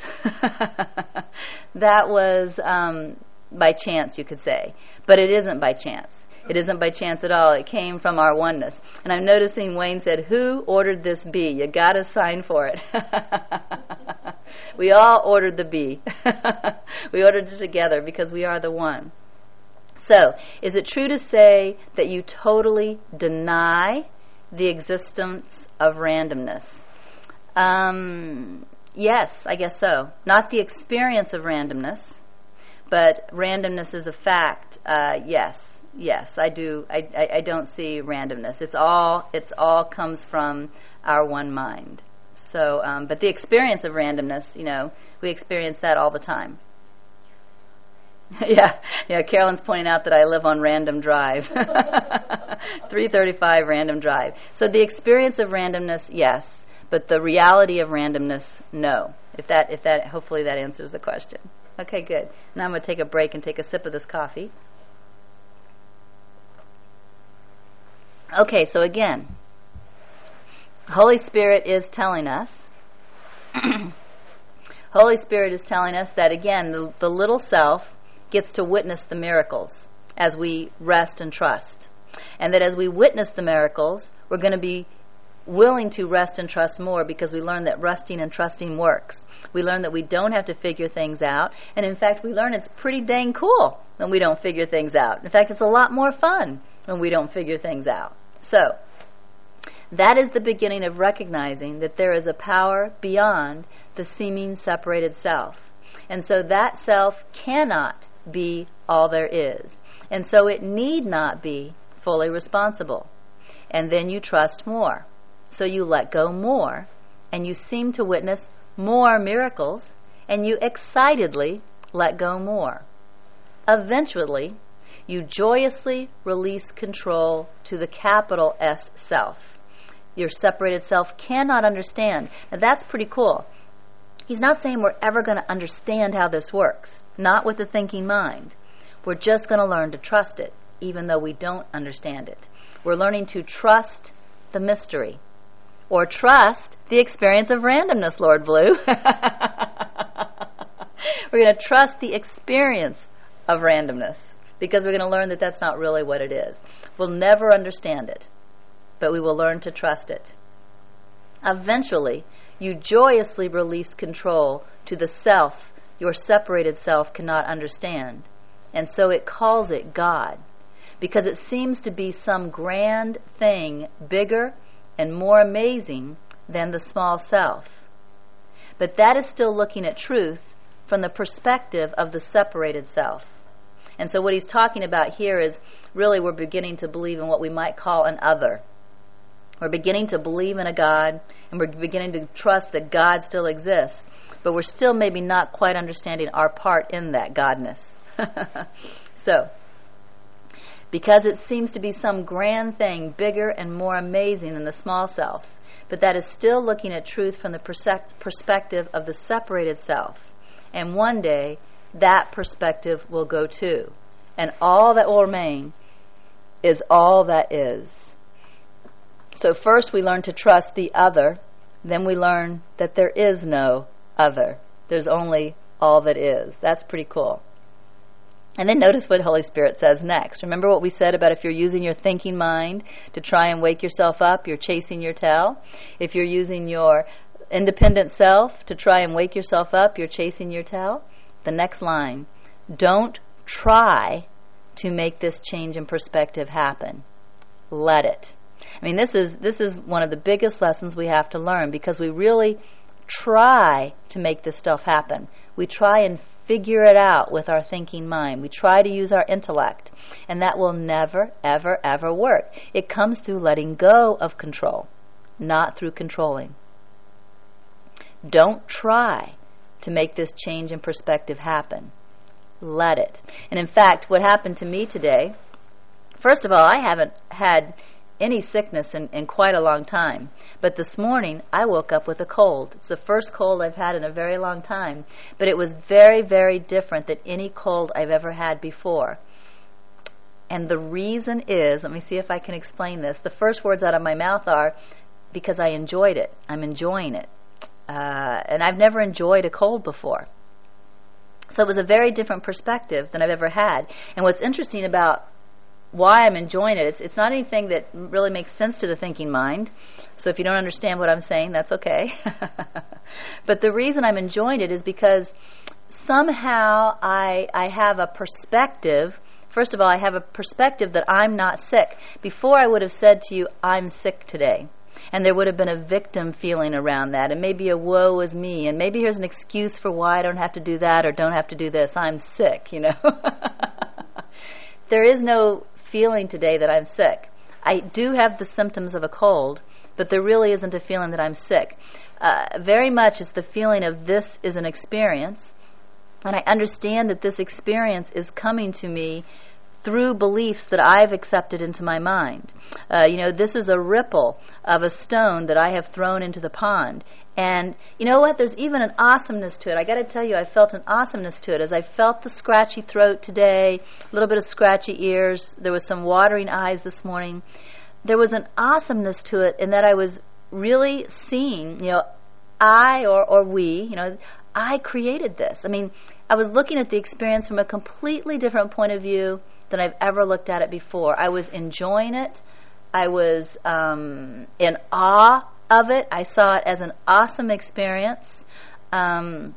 that was um, by chance, you could say. But it isn't by chance. It isn't by chance at all. It came from our oneness. And I'm noticing Wayne said, who ordered this bee? You got to sign for it. We all ordered the bee. We ordered it together because we are the one. So, is it true to say that you totally deny the existence of randomness? Um, yes, I guess so. Not the experience of randomness, but randomness is a fact. Uh, yes, yes, I do. I, I, I don't see randomness. It's all. It's all comes from our one mind. So, um, but the experience of randomness, you know, we experience that all the time. yeah, yeah. Carolyn's pointing out that I live on Random Drive, three thirty-five Random Drive. So the experience of randomness, yes, but the reality of randomness, no. If that, if that, hopefully that answers the question. Okay, good. Now I'm going to take a break and take a sip of this coffee. Okay, so again, Holy Spirit is telling us. Holy Spirit is telling us that again, the, the little self gets to witness the miracles as we rest and trust. And that as we witness the miracles, we're going to be willing to rest and trust more because we learn that resting and trusting works. We learn that we don't have to figure things out. And in fact, we learn it's pretty dang cool when we don't figure things out. In fact, it's a lot more fun when we don't figure things out. So, that is the beginning of recognizing that there is a power beyond the seeming separated self. And so that self cannot be all there is. And so it need not be fully responsible. And then you trust more. So you let go more, and you seem to witness more miracles, and you excitedly let go more. Eventually, you joyously release control to the capital S self. Your separated self cannot understand. Now that's pretty cool. He's not saying we're ever going to understand how this works. Not with the thinking mind. We're just going to learn to trust it, even though we don't understand it. We're learning to trust the mystery. Or trust the experience of randomness, Lord Blue. We're going to trust the experience of randomness because we're going to learn that that's not really what it is. We'll never understand it, but we will learn to trust it. Eventually, you joyously release control to the self your separated self cannot understand, and so it calls it God, because it seems to be some grand thing bigger and more amazing than the small self. But that is still looking at truth from the perspective of the separated self. And so what he's talking about here is really we're beginning to believe in what we might call an other. We're beginning to believe in a God, and we're beginning to trust that God still exists, but we're still maybe not quite understanding our part in that godness. So, because it seems to be some grand thing bigger and more amazing than the small self, but that is still looking at truth from the persec- perspective of the separated self. And one day, that perspective will go too. And all that will remain is all that is. So first we learn to trust the other, then we learn that there is no other. There's only all that is. That's pretty cool. And then notice what Holy Spirit says next. Remember what we said about if you're using your thinking mind to try and wake yourself up, you're chasing your tail. If you're using your independent self to try and wake yourself up, you're chasing your tail. The next line, don't try to make this change in perspective happen. let it. I mean, this is this is one of the biggest lessons we have to learn, because we really try to make this stuff happen. We try and figure it out with our thinking mind. We try to use our intellect, and that will never, ever, ever work. It comes through letting go of control, not through controlling. Don't try to make this change in perspective happen. Let it. And in fact, what happened to me today, first of all, I haven't had any sickness in, in quite a long time. But this morning, I woke up with a cold. It's the first cold I've had in a very long time. But it was very, very different than any cold I've ever had before. And the reason is, let me see if I can explain this. The first words out of my mouth are, because I enjoyed it. I'm enjoying it. Uh, and I've never enjoyed a cold before. So it was a very different perspective than I've ever had. And what's interesting about why I'm enjoying it, it's, it's not anything that really makes sense to the thinking mind. So if you don't understand what I'm saying, that's okay. But the reason I'm enjoying it is because somehow I, I have a perspective. First of all, I have a perspective that I'm not sick. Before, I would have said to you, I'm sick today. And there would have been a victim feeling around that, and maybe a woe is me, and maybe here's an excuse for why I don't have to do that or don't have to do this. I'm sick, you know. There is no feeling today that I'm sick. I do have the symptoms of a cold, but there really isn't a feeling that I'm sick. Uh, very much is the feeling of this is an experience, and I understand that this experience is coming to me through beliefs that I've accepted into my mind. Uh, you know, this is a ripple of a stone that I have thrown into the pond. And you know what? There's even an awesomeness to it. I got to tell you, I felt an awesomeness to it. As I felt the scratchy throat today, a little bit of scratchy ears, there was some watering eyes this morning. There was an awesomeness to it in that I was really seeing, you know, I or, or we, you know, I created this. I mean, I was looking at the experience from a completely different point of view than I've ever looked at it before. I was enjoying it. I was um, in awe of it. I saw it as an awesome experience. Um,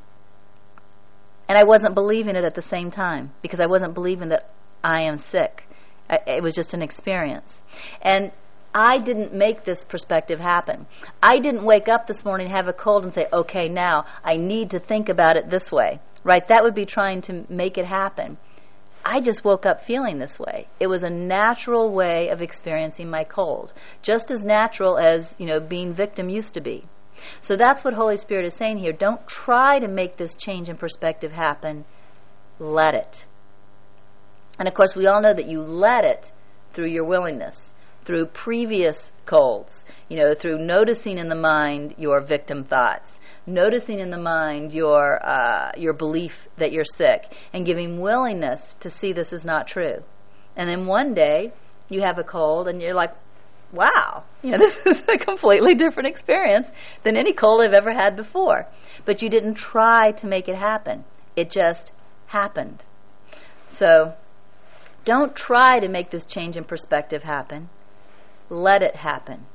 and I wasn't believing it at the same time, because I wasn't believing that I am sick. I, it was just an experience. And I didn't make this perspective happen. I didn't wake up this morning, have a cold, and say, okay, now I need to think about it this way. Right? That would be trying to make it happen. I just woke up feeling this way. It was a natural way of experiencing my cold, just as natural as, you know, being victim used to be. So that's what Holy Spirit is saying here. Don't try to make this change in perspective happen. Let it. And of course, we all know that you let it through your willingness, through previous colds, you know, through noticing in the mind your victim thoughts, noticing in the mind your uh, your belief that you're sick, and giving willingness to see this is not true. And then one day you have a cold and you're like, wow, you know, this is a completely different experience than any cold I've ever had before. But you didn't try to make it happen. It just happened. So don't try to make this change in perspective happen. Let it happen.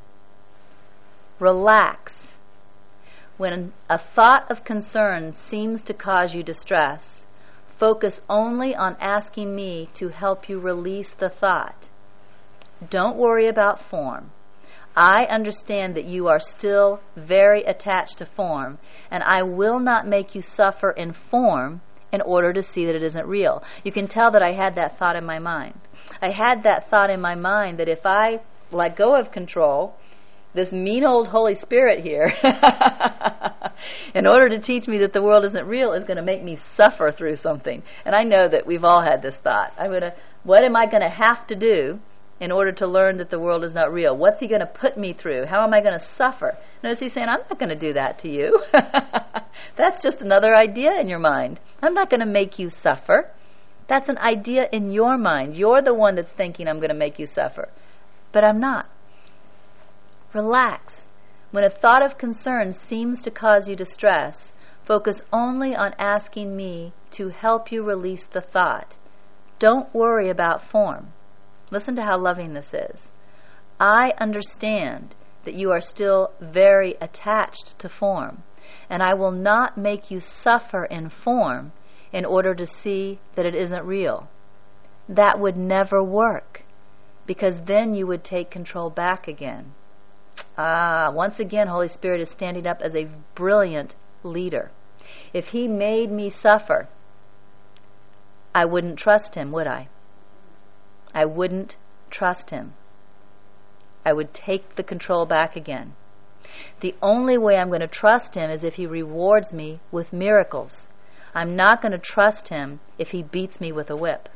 Relax. When a thought of concern seems to cause you distress, focus only on asking me to help you release the thought. Don't worry about form. I understand that you are still very attached to form, and I will not make you suffer in form in order to see that it isn't real. You can tell that I had that thought in my mind. I had that thought in my mind that if I let go of control, this mean old Holy Spirit here, in order to teach me that the world isn't real, is going to make me suffer through something. And I know that we've all had this thought. I'm gonna, what am I going to have to do in order to learn that the world is not real? What's he going to put me through? How am I going to suffer? Notice he's saying, I'm not going to do that to you. That's just another idea in your mind. I'm not going to make you suffer. That's an idea in your mind. You're the one that's thinking I'm going to make you suffer. But I'm not. Relax. When a thought of concern seems to cause you distress, focus only on asking me to help you release the thought. Don't worry about form. Listen to how loving this is. I understand that you are still very attached to form, and I will not make you suffer in form in order to see that it isn't real. That would never work. because then you would take control back again. Ah, once again, Holy Spirit is standing up as a brilliant leader. If He made me suffer, I wouldn't trust Him, would I? I wouldn't trust Him. I would take the control back again. The only way I'm going to trust Him is if He rewards me with miracles. I'm not going to trust Him if He beats me with a whip.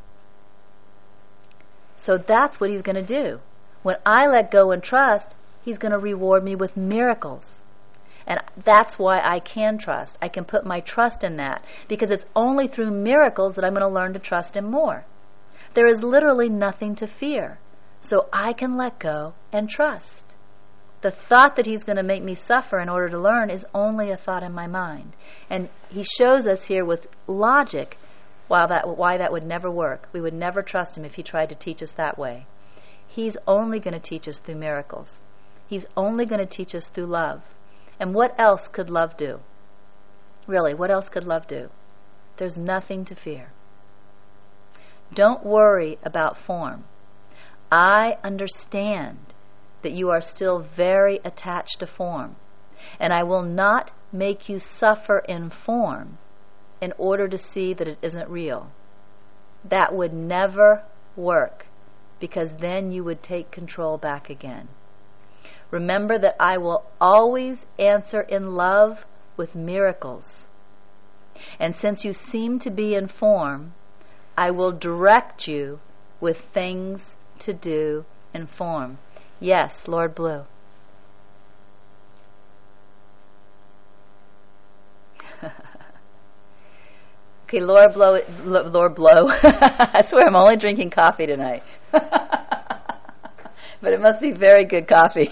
So that's what He's going to do. When I let go and trust, He's going to reward me with miracles. And that's why I can trust. I can put my trust in that, because it's only through miracles that I'm going to learn to trust Him more. There is literally nothing to fear. So I can let go and trust. The thought that He's going to make me suffer in order to learn is only a thought in my mind. And He shows us here with logic why that, why that would never work. We would never trust Him if He tried to teach us that way. He's only going to teach us through miracles. He's only going to teach us through love. And what else could love do? Really, what else could love do? There's nothing to fear. Don't worry about form. I understand that you are still very attached to form, and I will not make you suffer in form in order to see that it isn't real. That would never work, because then you would take control back again. Remember that I will always answer in love with miracles. And since you seem to be in form, I will direct you with things to do in form. Yes, Lord Blue. Okay, Lord Blow, Lord Blow. I swear I'm only drinking coffee tonight. But it must be very good coffee.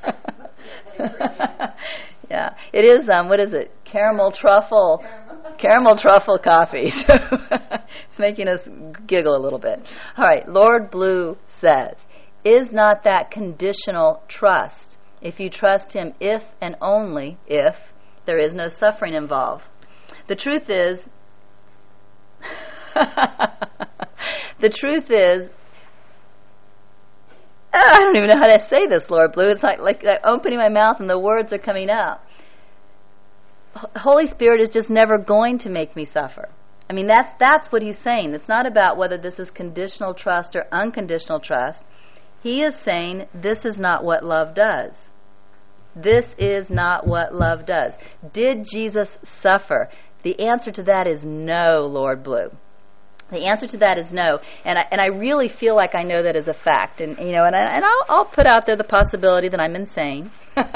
Yeah, it is, um, what is it? Caramel truffle. Caramel, Caramel truffle coffee. So it's making us giggle a little bit. All right, Lord Blue says, is not that conditional trust if you trust Him if and only if there is no suffering involved? The truth is, the truth is, I don't even know how to say this, Lord Blue. It's like, like I'm opening my mouth and the words are coming out. Holy Spirit is just never going to make me suffer. I mean, that's that's what He's saying. It's not about whether this is conditional trust or unconditional trust. He is saying this is not what love does. This is not what love does. Did Jesus suffer? The answer to that is no, Lord Blue. The answer to that is no, and I, and I really feel like I know that as a fact, and you know, and, I, and I'll, I'll put out there the possibility that I'm insane.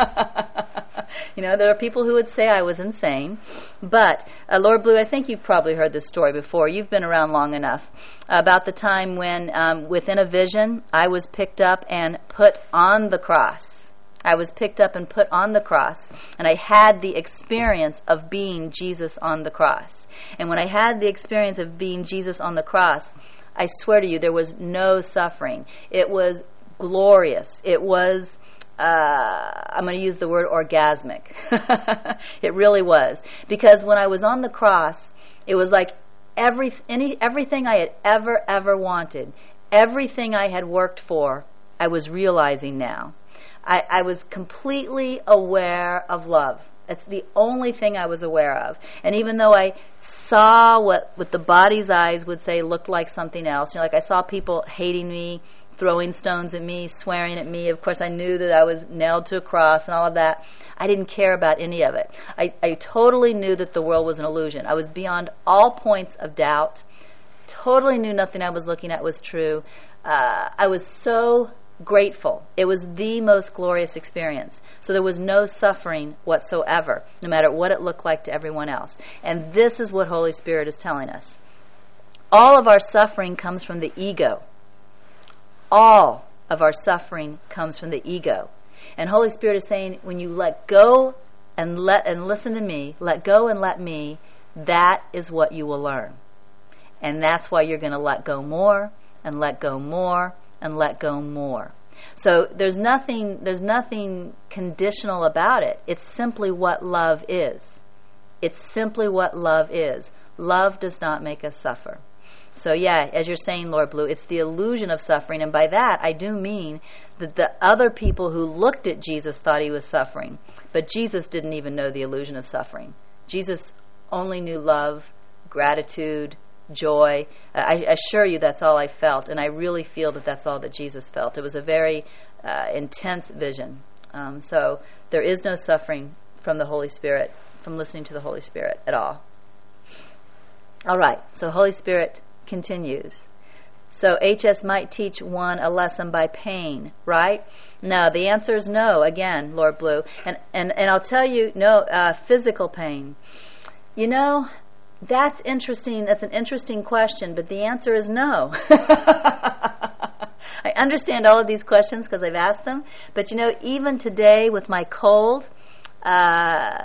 You know, there are people who would say I was insane, but uh, Lord Blue, I think you've probably heard this story before. You've been around long enough. About the time when, um, within a vision, I was picked up and put on the cross. I was picked up and put on the cross, and I had the experience of being Jesus on the cross. And when I had the experience of being Jesus on the cross, I swear to you, there was no suffering. It was glorious. It was, uh, I'm going to use the word orgasmic. It really was. Because when I was on the cross, it was like every, any, everything I had ever, ever wanted, everything I had worked for, I was realizing now. I, I was completely aware of love. It's the only thing I was aware of. And even though I saw what, what the body's eyes would say looked like something else, you know, like I saw people hating me, throwing stones at me, swearing at me. Of course, I knew that I was nailed to a cross and all of that. I didn't care about any of it. I, I totally knew that the world was an illusion. I was beyond all points of doubt. Totally knew nothing I was looking at was true. Uh, I was so grateful. It was the most glorious experience. So there was no suffering whatsoever, no matter what it looked like to everyone else. And this is what Holy Spirit is telling us. All of our suffering comes from the ego. All of our suffering comes from the ego. And Holy Spirit is saying, when you let go and let and listen to me, let go and let me, that is what you will learn. And that's why you're going to let go more and let go more and let go more. So there's nothing there's nothing conditional about it. It's simply what love is. It's simply what love is. Love does not make us suffer. So yeah, as you're saying, Lord Blue, it's the illusion of suffering. And by that, I do mean that the other people who looked at Jesus thought he was suffering. But Jesus didn't even know the illusion of suffering. Jesus only knew love, gratitude, joy. I assure you that's all I felt. And I really feel that that's all that Jesus felt. It was a very uh, intense vision. Um, so there is no suffering from the Holy Spirit, from listening to the Holy Spirit at all. All right, so Holy Spirit continues. So H S might teach one a lesson by pain, right? No, the answer is no, again, Lord Blue. And and, and I'll tell you, no, uh, physical pain. You know, that's interesting. That's an interesting question, but the answer is no. I understand all of these questions because I've asked them. But, you know, even today with my cold, uh,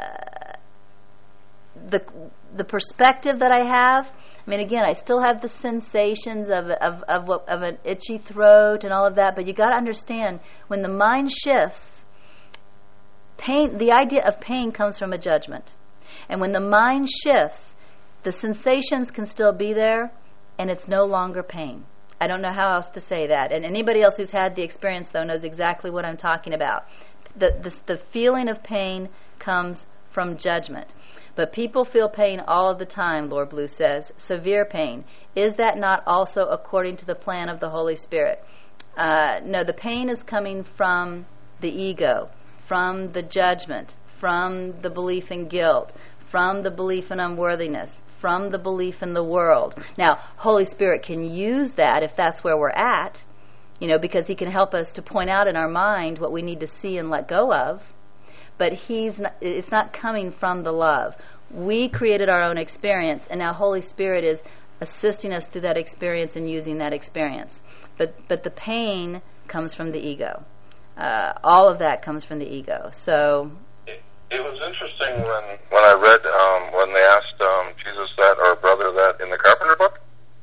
the the perspective that I have, I mean, again, I still have the sensations of of of, what, of an itchy throat and all of that, but you got to understand, when the mind shifts, pain, the idea of pain comes from a judgment. And when the mind shifts, the sensations can still be there, and it's no longer pain. I don't know how else to say that. And anybody else who's had the experience, though, knows exactly what I'm talking about. The, the, the feeling of pain comes from judgment. But people feel pain all of the time, Lord Blue says, severe pain. Is that not also according to the plan of the Holy Spirit? Uh, no, the pain is coming from the ego, from the judgment, from the belief in guilt, from the belief in unworthiness, from the belief in the world. Now, Holy Spirit can use that if that's where we're at, you know, because he can help us to point out in our mind what we need to see and let go of. But he's not, it's not coming from the love. We created our own experience, and now Holy Spirit is assisting us through that experience and using that experience. But but the pain comes from the ego. Uh, all of that comes from the ego. So it, it was interesting when when I read um, when they asked um, Jesus that, or brother that, in the Carpenter book.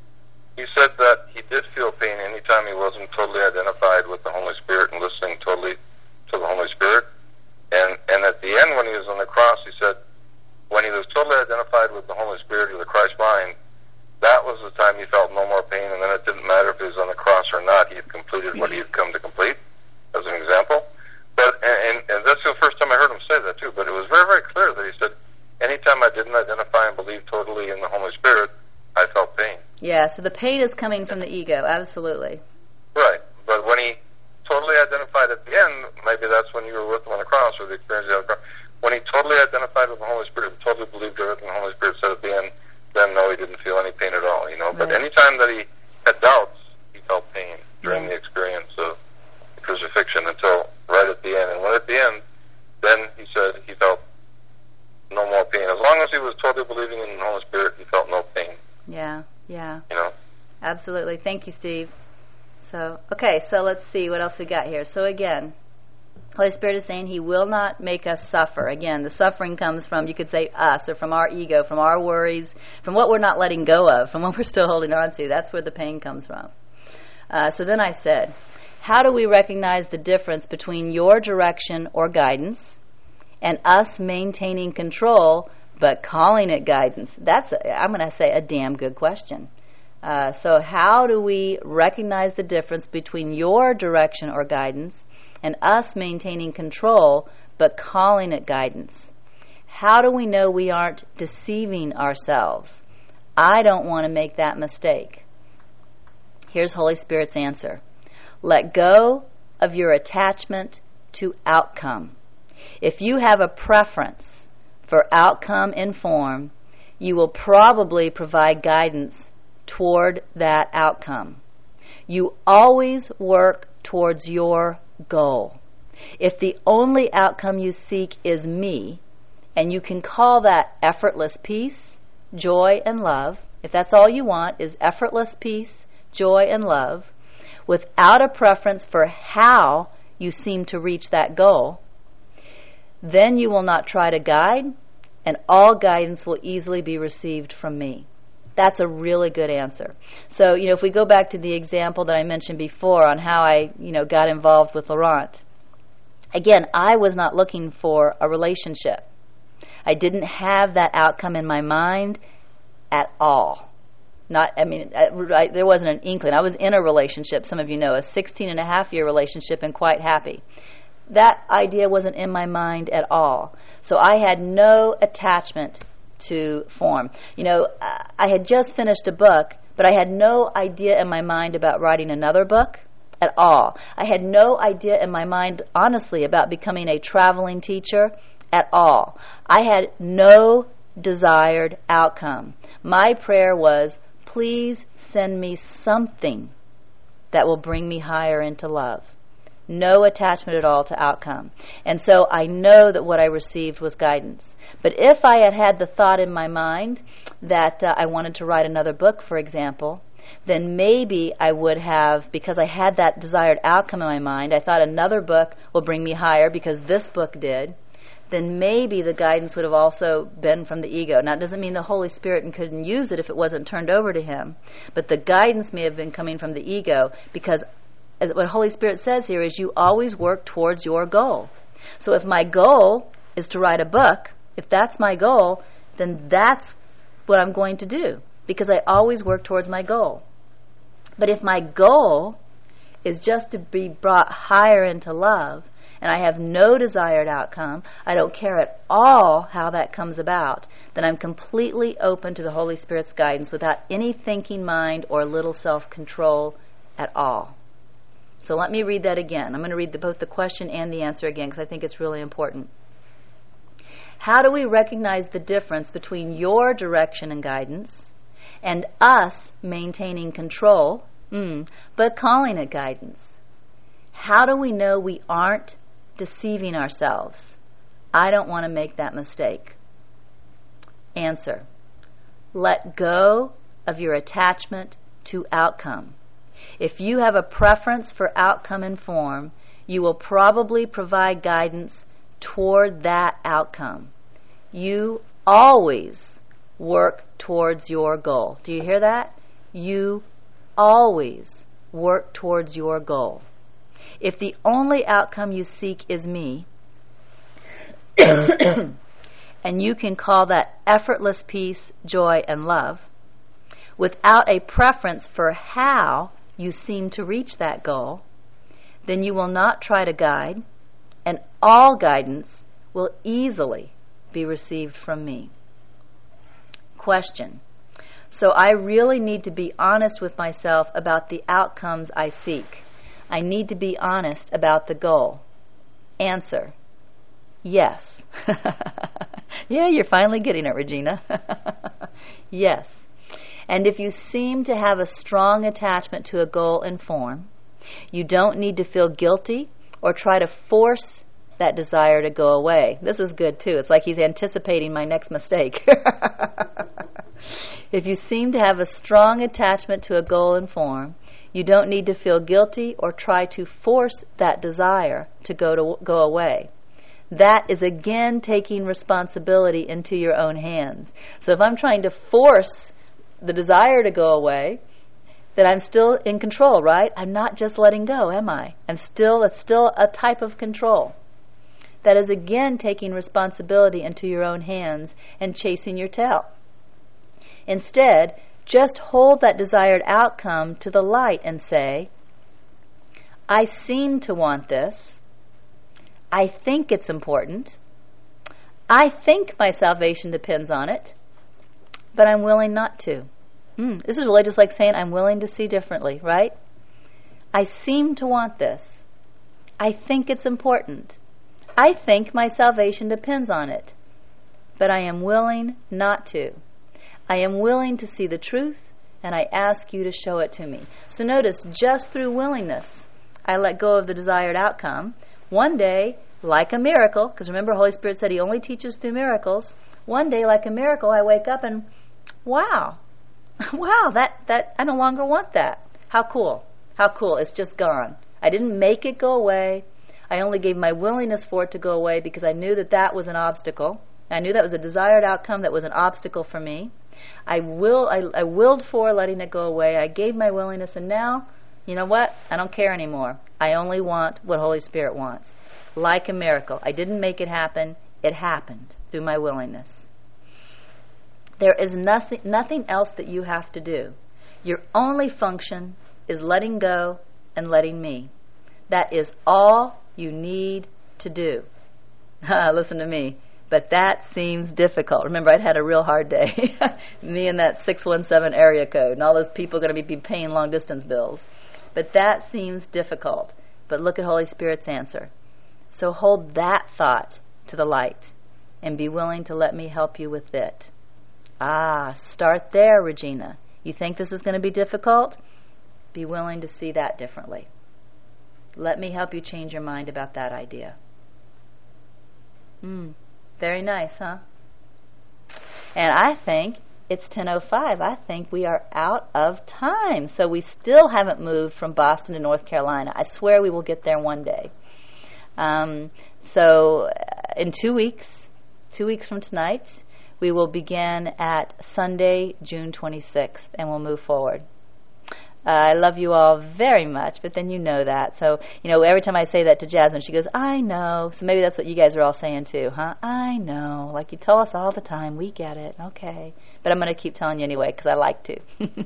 He said that he did feel pain anytime he wasn't totally identified with the Holy Spirit and listening totally to the Holy Spirit. And and at the end, when he was on the cross, he said, when he was totally identified with the Holy Spirit or the Christ mind, that was the time he felt no more pain, and then it didn't matter if he was on the cross or not. He had completed what he had come to complete, as an example. But and, and that's the first time I heard him say that, too. But it was very, very clear that he said, anytime I didn't identify and believe totally in the Holy Spirit, I felt pain. Yeah, so the pain is coming from the ego, absolutely. Right, but when he totally identified at the end, maybe that's when you were with him on the cross, or the experience of the cross. When he totally identified with the Holy Spirit, totally believed everything the Holy Spirit said at the end, then no, he didn't feel any pain at all, you know. Right. But any time that he had doubts, he felt pain during yeah. the experience of the crucifixion until right at the end. And when at the end, then he said he felt no more pain. As long as he was totally believing in the Holy Spirit, he felt no pain. Yeah, yeah. You know? Absolutely. Thank you, Steve. So, okay, so let's see what else we got here. So again, Holy Spirit is saying he will not make us suffer. Again, the suffering comes from, you could say, us, or from our ego, from our worries, from what we're not letting go of, from what we're still holding on to. That's where the pain comes from. Uh, so then I said, how do we recognize the difference between your direction or guidance and us maintaining control but calling it guidance? That's, a, I'm going to say, a damn good question. Uh, so how do we recognize the difference between your direction or guidance and us maintaining control but calling it guidance? How do we know we aren't deceiving ourselves? I don't want to make that mistake. Here's Holy Spirit's answer. Let go of your attachment to outcome. If you have a preference for outcome in form, you will probably provide guidance toward that outcome. You always work towards your goal. If the only outcome you seek is me, and you can call that effortless peace, joy, and love, if that's all you want is effortless peace, joy, and love, without a preference for how you seem to reach that goal, then you will not try to guide, and all guidance will easily be received from me. That's a really good answer. So, you know, if we go back to the example that I mentioned before on how I, you know, got involved with Laurent, again, I was not looking for a relationship. I didn't have that outcome in my mind at all. Not, I mean, I, I, there wasn't an inkling. I was in a relationship, some of you know, a sixteen and a half year relationship and quite happy. That idea wasn't in my mind at all. So I had no attachment to form. You know, I had just finished a book, but I had no idea in my mind about writing another book at all. I had no idea in my mind, honestly, about becoming a traveling teacher at all. I had no desired outcome. My prayer was, please send me something that will bring me higher into love. No attachment at all to outcome. And so I know that what I received was guidance. But if I had had the thought in my mind that uh, I wanted to write another book, for example, then maybe I would have, because I had that desired outcome in my mind, I thought another book will bring me higher because this book did, then maybe the guidance would have also been from the ego. Now, it doesn't mean the Holy Spirit couldn't use it if it wasn't turned over to Him, but the guidance may have been coming from the ego, because what Holy Spirit says here is you always work towards your goal. So if my goal is to write a book, if that's my goal, then that's what I'm going to do, because I always work towards my goal. But if my goal is just to be brought higher into love, and I have no desired outcome, I don't care at all how that comes about, then I'm completely open to the Holy Spirit's guidance without any thinking mind or little self-control at all. So let me read that again. I'm going to read the, both the question and the answer again because I think it's really important. How do we recognize the difference between your direction and guidance and us maintaining control, mm, but calling it guidance? How do we know we aren't deceiving ourselves? I don't want to make that mistake. Answer: let go of your attachment to outcome. If you have a preference for outcome and form, you will probably provide guidance toward that outcome. You always work towards your goal. Do you hear that? You always work towards your goal. If the only outcome you seek is me, and you can call that effortless peace, joy, and love, without a preference for how you seem to reach that goal, then you will not try to guide, and all guidance will easily be received from me. Question: so I really need to be honest with myself about the outcomes I seek. I need to be honest about the goal. Answer: yes. Yeah, you're finally getting it, Regina. Yes. And if you seem to have a strong attachment to a goal and form, you don't need to feel guilty or try to force that desire to go away. This is good too. It's like he's anticipating my next mistake. If you seem to have a strong attachment to a goal and form, you don't need to feel guilty or try to force that desire to go to go away. That is again taking responsibility into your own hands. So if I'm trying to force the desire to go away, then I'm still in control, right? I'm not just letting go, am I? I'm still, it's still a type of control. That is again taking responsibility into your own hands and chasing your tail. Instead, just hold that desired outcome to the light and say, I seem to want this. I think it's important. I think my salvation depends on it, but I'm willing not to. Mm, this is really just like saying I'm willing to see differently, right? I seem to want this. I think it's important. I think my salvation depends on it, but I am willing not to. I am willing to see the truth, and I ask you to show it to me. So notice, just through willingness, I let go of the desired outcome. One day, like a miracle, because remember, Holy Spirit said He only teaches through miracles. One day, like a miracle, I wake up and, wow, wow, that, that I no longer want that. How cool. How cool. It's just gone. I didn't make it go away. I only gave my willingness for it to go away because I knew that that was an obstacle. I knew that was a desired outcome that was an obstacle for me. I will. I, I willed for letting it go away. I gave my willingness, and now, you know what? I don't care anymore. I only want what Holy Spirit wants. Like a miracle. I didn't make it happen. It happened through my willingness. There is nothing, nothing else that you have to do. Your only function is letting go and letting me. That is all you need to do. Listen to me. But that seems difficult. Remember, I'd had a real hard day. Me and that six one seven area code, and all those people going to be paying long-distance bills. But that seems difficult. But look at Holy Spirit's answer. So hold that thought to the light and be willing to let me help you with it. Ah, start there, Regina. You think this is going to be difficult? Be willing to see that differently. Let me help you change your mind about that idea. Hmm. Very nice, huh? And I think it's ten oh five. I think we are out of time. So we still haven't moved from Boston to North Carolina. I swear we will get there one day. Um, so in two weeks, two weeks from tonight, we will begin at Sunday, June twenty-sixth, and we'll move forward. Uh, I love you all very much, but then you know that. So, you know, every time I say that to Jasmine, she goes, I know. So maybe that's what you guys are all saying too, huh? I know. Like you tell us all the time. We get it. Okay. But I'm going to keep telling you anyway because I like to.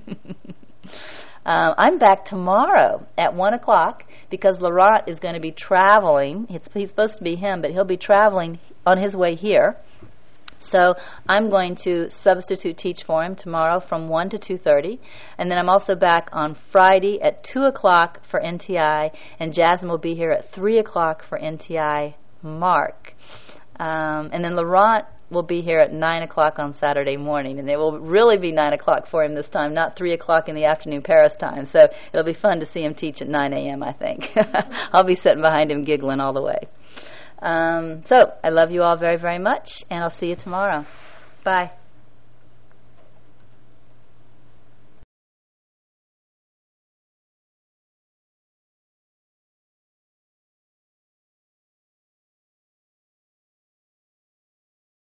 um, I'm back tomorrow at one o'clock because Laurent is going to be traveling. It's, he's supposed to be him, but he'll be traveling on his way here. So I'm going to substitute teach for him tomorrow from one to two thirty. And then I'm also back on Friday at two o'clock for N T I. And Jasmine will be here at three o'clock for N T I Mark. Um, and then Laurent will be here at nine o'clock on Saturday morning. And it will really be nine o'clock for him this time, not three o'clock in the afternoon Paris time. So it'll be fun to see him teach at nine a.m., I think. I'll be sitting behind him giggling all the way. Um, so I love you all very, very much, and I'll see you tomorrow. Bye.